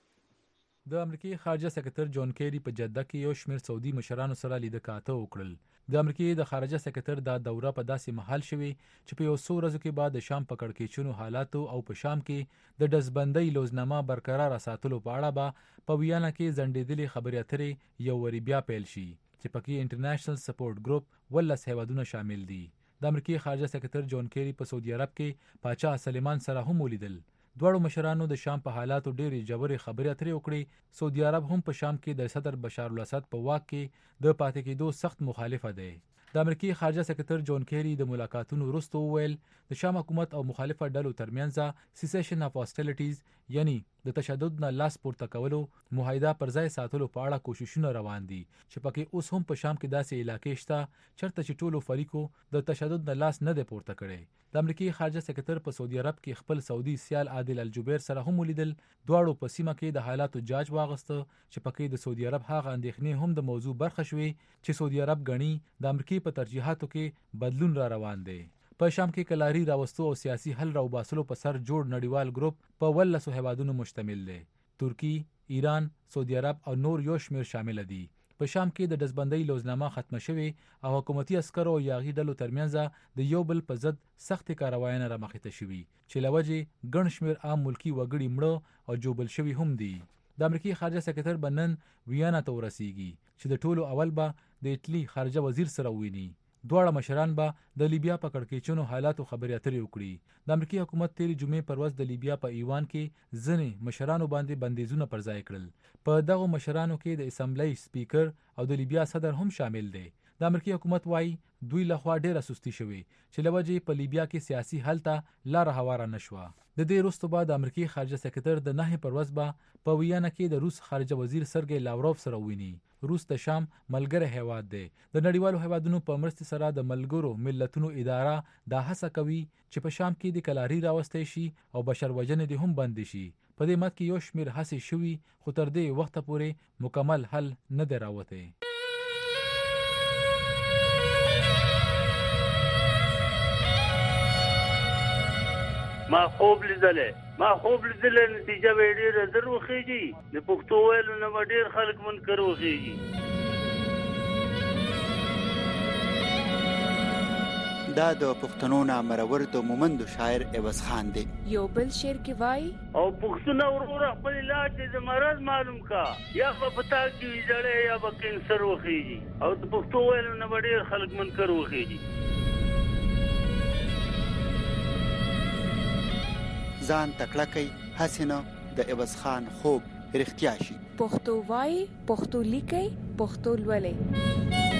د امریکای خارجه سکرټر جان کیری په جده کې یو شمېر سعودي مشرانو سره لیده کاته وکړل. د امریکای د خارجه سکرټر دا دوره په داسې محل شوی چې په یو څو ورځو کې بعد د شام په کړکېچونو حالاتو او په شام کې د دزبندۍ لوزنامه برقرار ساتلو په اړه به په ویانا کې ځنډېدلې خبرې اترې یو وری بیا پیل شي چې پکې انټرنیشنل سپورټ ګروپ ولس هیوادونه شامل دي. د امریکای خارجه سکرټر جان کیری په سعودي عرب کې پاچا سلیمان سره هم ولیدل. دوړو مشرانو د شام په حالاتو ډېرې جوړې خبرې اترې وکړې. سعودي عرب هم په شام کې د صدر بشار الاسد په واک کې د پاتې کېدو سخت مخالفه دی. د امریکای خارجه سکرټر جان کیری د ملاقاتونو وروسته وویل د شام حکومت او مخالفه ډلو ترمنځ سیسیشن اف هاستیلیټیز یعنی د تشدد نه لاس پورته کولو معاهده پر ځای ساتلو په اړه کوششونه روان دي چې پکې اوس هم په شام کې داسې علاقې شته چرته چې ټولو فریقو د تشدد نه لاس نه دی پورته کړی. د امریکای خارجه سکرټر په سعودي عرب کې خپل سعودي سیال عادل الجبیر سره هم ولیدل. دواړو په سیمه کې د حالاتو جاج واغسته چې پکې د سعودي عرب هغه اندېښنې هم د موضوع برخه شوې چې سعودي عرب غني د امریکای په ترجیحاتو کې بدلون را روان دی. په شام کې کلاری راوستو او سیاسي حل راوباسلو په سر جوړ نړیوال ګروپ په ولسو هیوادونو مشتمل دی. ترکی، ایران، سعودي عرب او نور یو شمېر شامل دي. په شام کې د دزبندۍ لوزنامه ختمه شوې او حکومتي عسکرو او یاغي ډلو ترمنځ د یو بل په ضد سختې کاروایانه رامخته شوي چې لوجې ګڼ شمېر عام ملکی وګړي مړه او جوبل شوي هم دي. د امریکای خارجه سکرټر بنن ویانا ته ورسیږي چې د ټولو اول به د ایټلی خارجه وزیر سره وویني. دواړه مشران به د لیبیا په کړکېچونو حالاتو خبرې اترې وکړي. د امریکای حکومت تیرې جمعې پر ورځ د لیبیا په ایوان کې ځینې مشرانو باندې بندیزونه پر ځای کړل. په دغو مشرانو کې د اسمبلی سپیکر او د لیبیا صدر هم شامل دی. د امریکای حکومت وایي دوی لخوا ډېره سستی شوې چې له وجې په لیبیا کې سیاسي حل ته لاره هواره نه شوه. د دې وروسته به د امریکای خارجه سکرټر د نهې پر ورځ به په ویانا کې د روس خارجه وزیر سرګی لاوروف سره وویني. روس د شام ملګری هیواد دی. د نړیوالو هیوادونو په مرستې سره د ملګرو ملتونو اداره دا هڅه کوي چې په شام کې د کلاری راوستی شي او بشر وژنې دې هم بند شي. په دې مت کې یو شمېر هڅې شوي خو تر دې وخته پورې مکمل حل نه دی راوتی. ما خوب لیدلې ما خوب لیدلې نتیجه به ډېره زر وخیږي. د پښتو ویلو نه به ډېر خلک منکر وخیږي. دا د پښتنو نامرور د مومندو شاعر عوض خان دی. یو بل شعر کې وایي او پښتون ورور خپل علاج د مرض معلوم کا یا په پتا کې جړې یا به کینسر وخیږي او د پښتو ویلو نه به ډېر خلک منکر وخیږي. ځان تکړه کوي هسې نه د عوض خان خوب رښتیا شي. پښتو وایي، پښتو لیکي، پښتو لولي.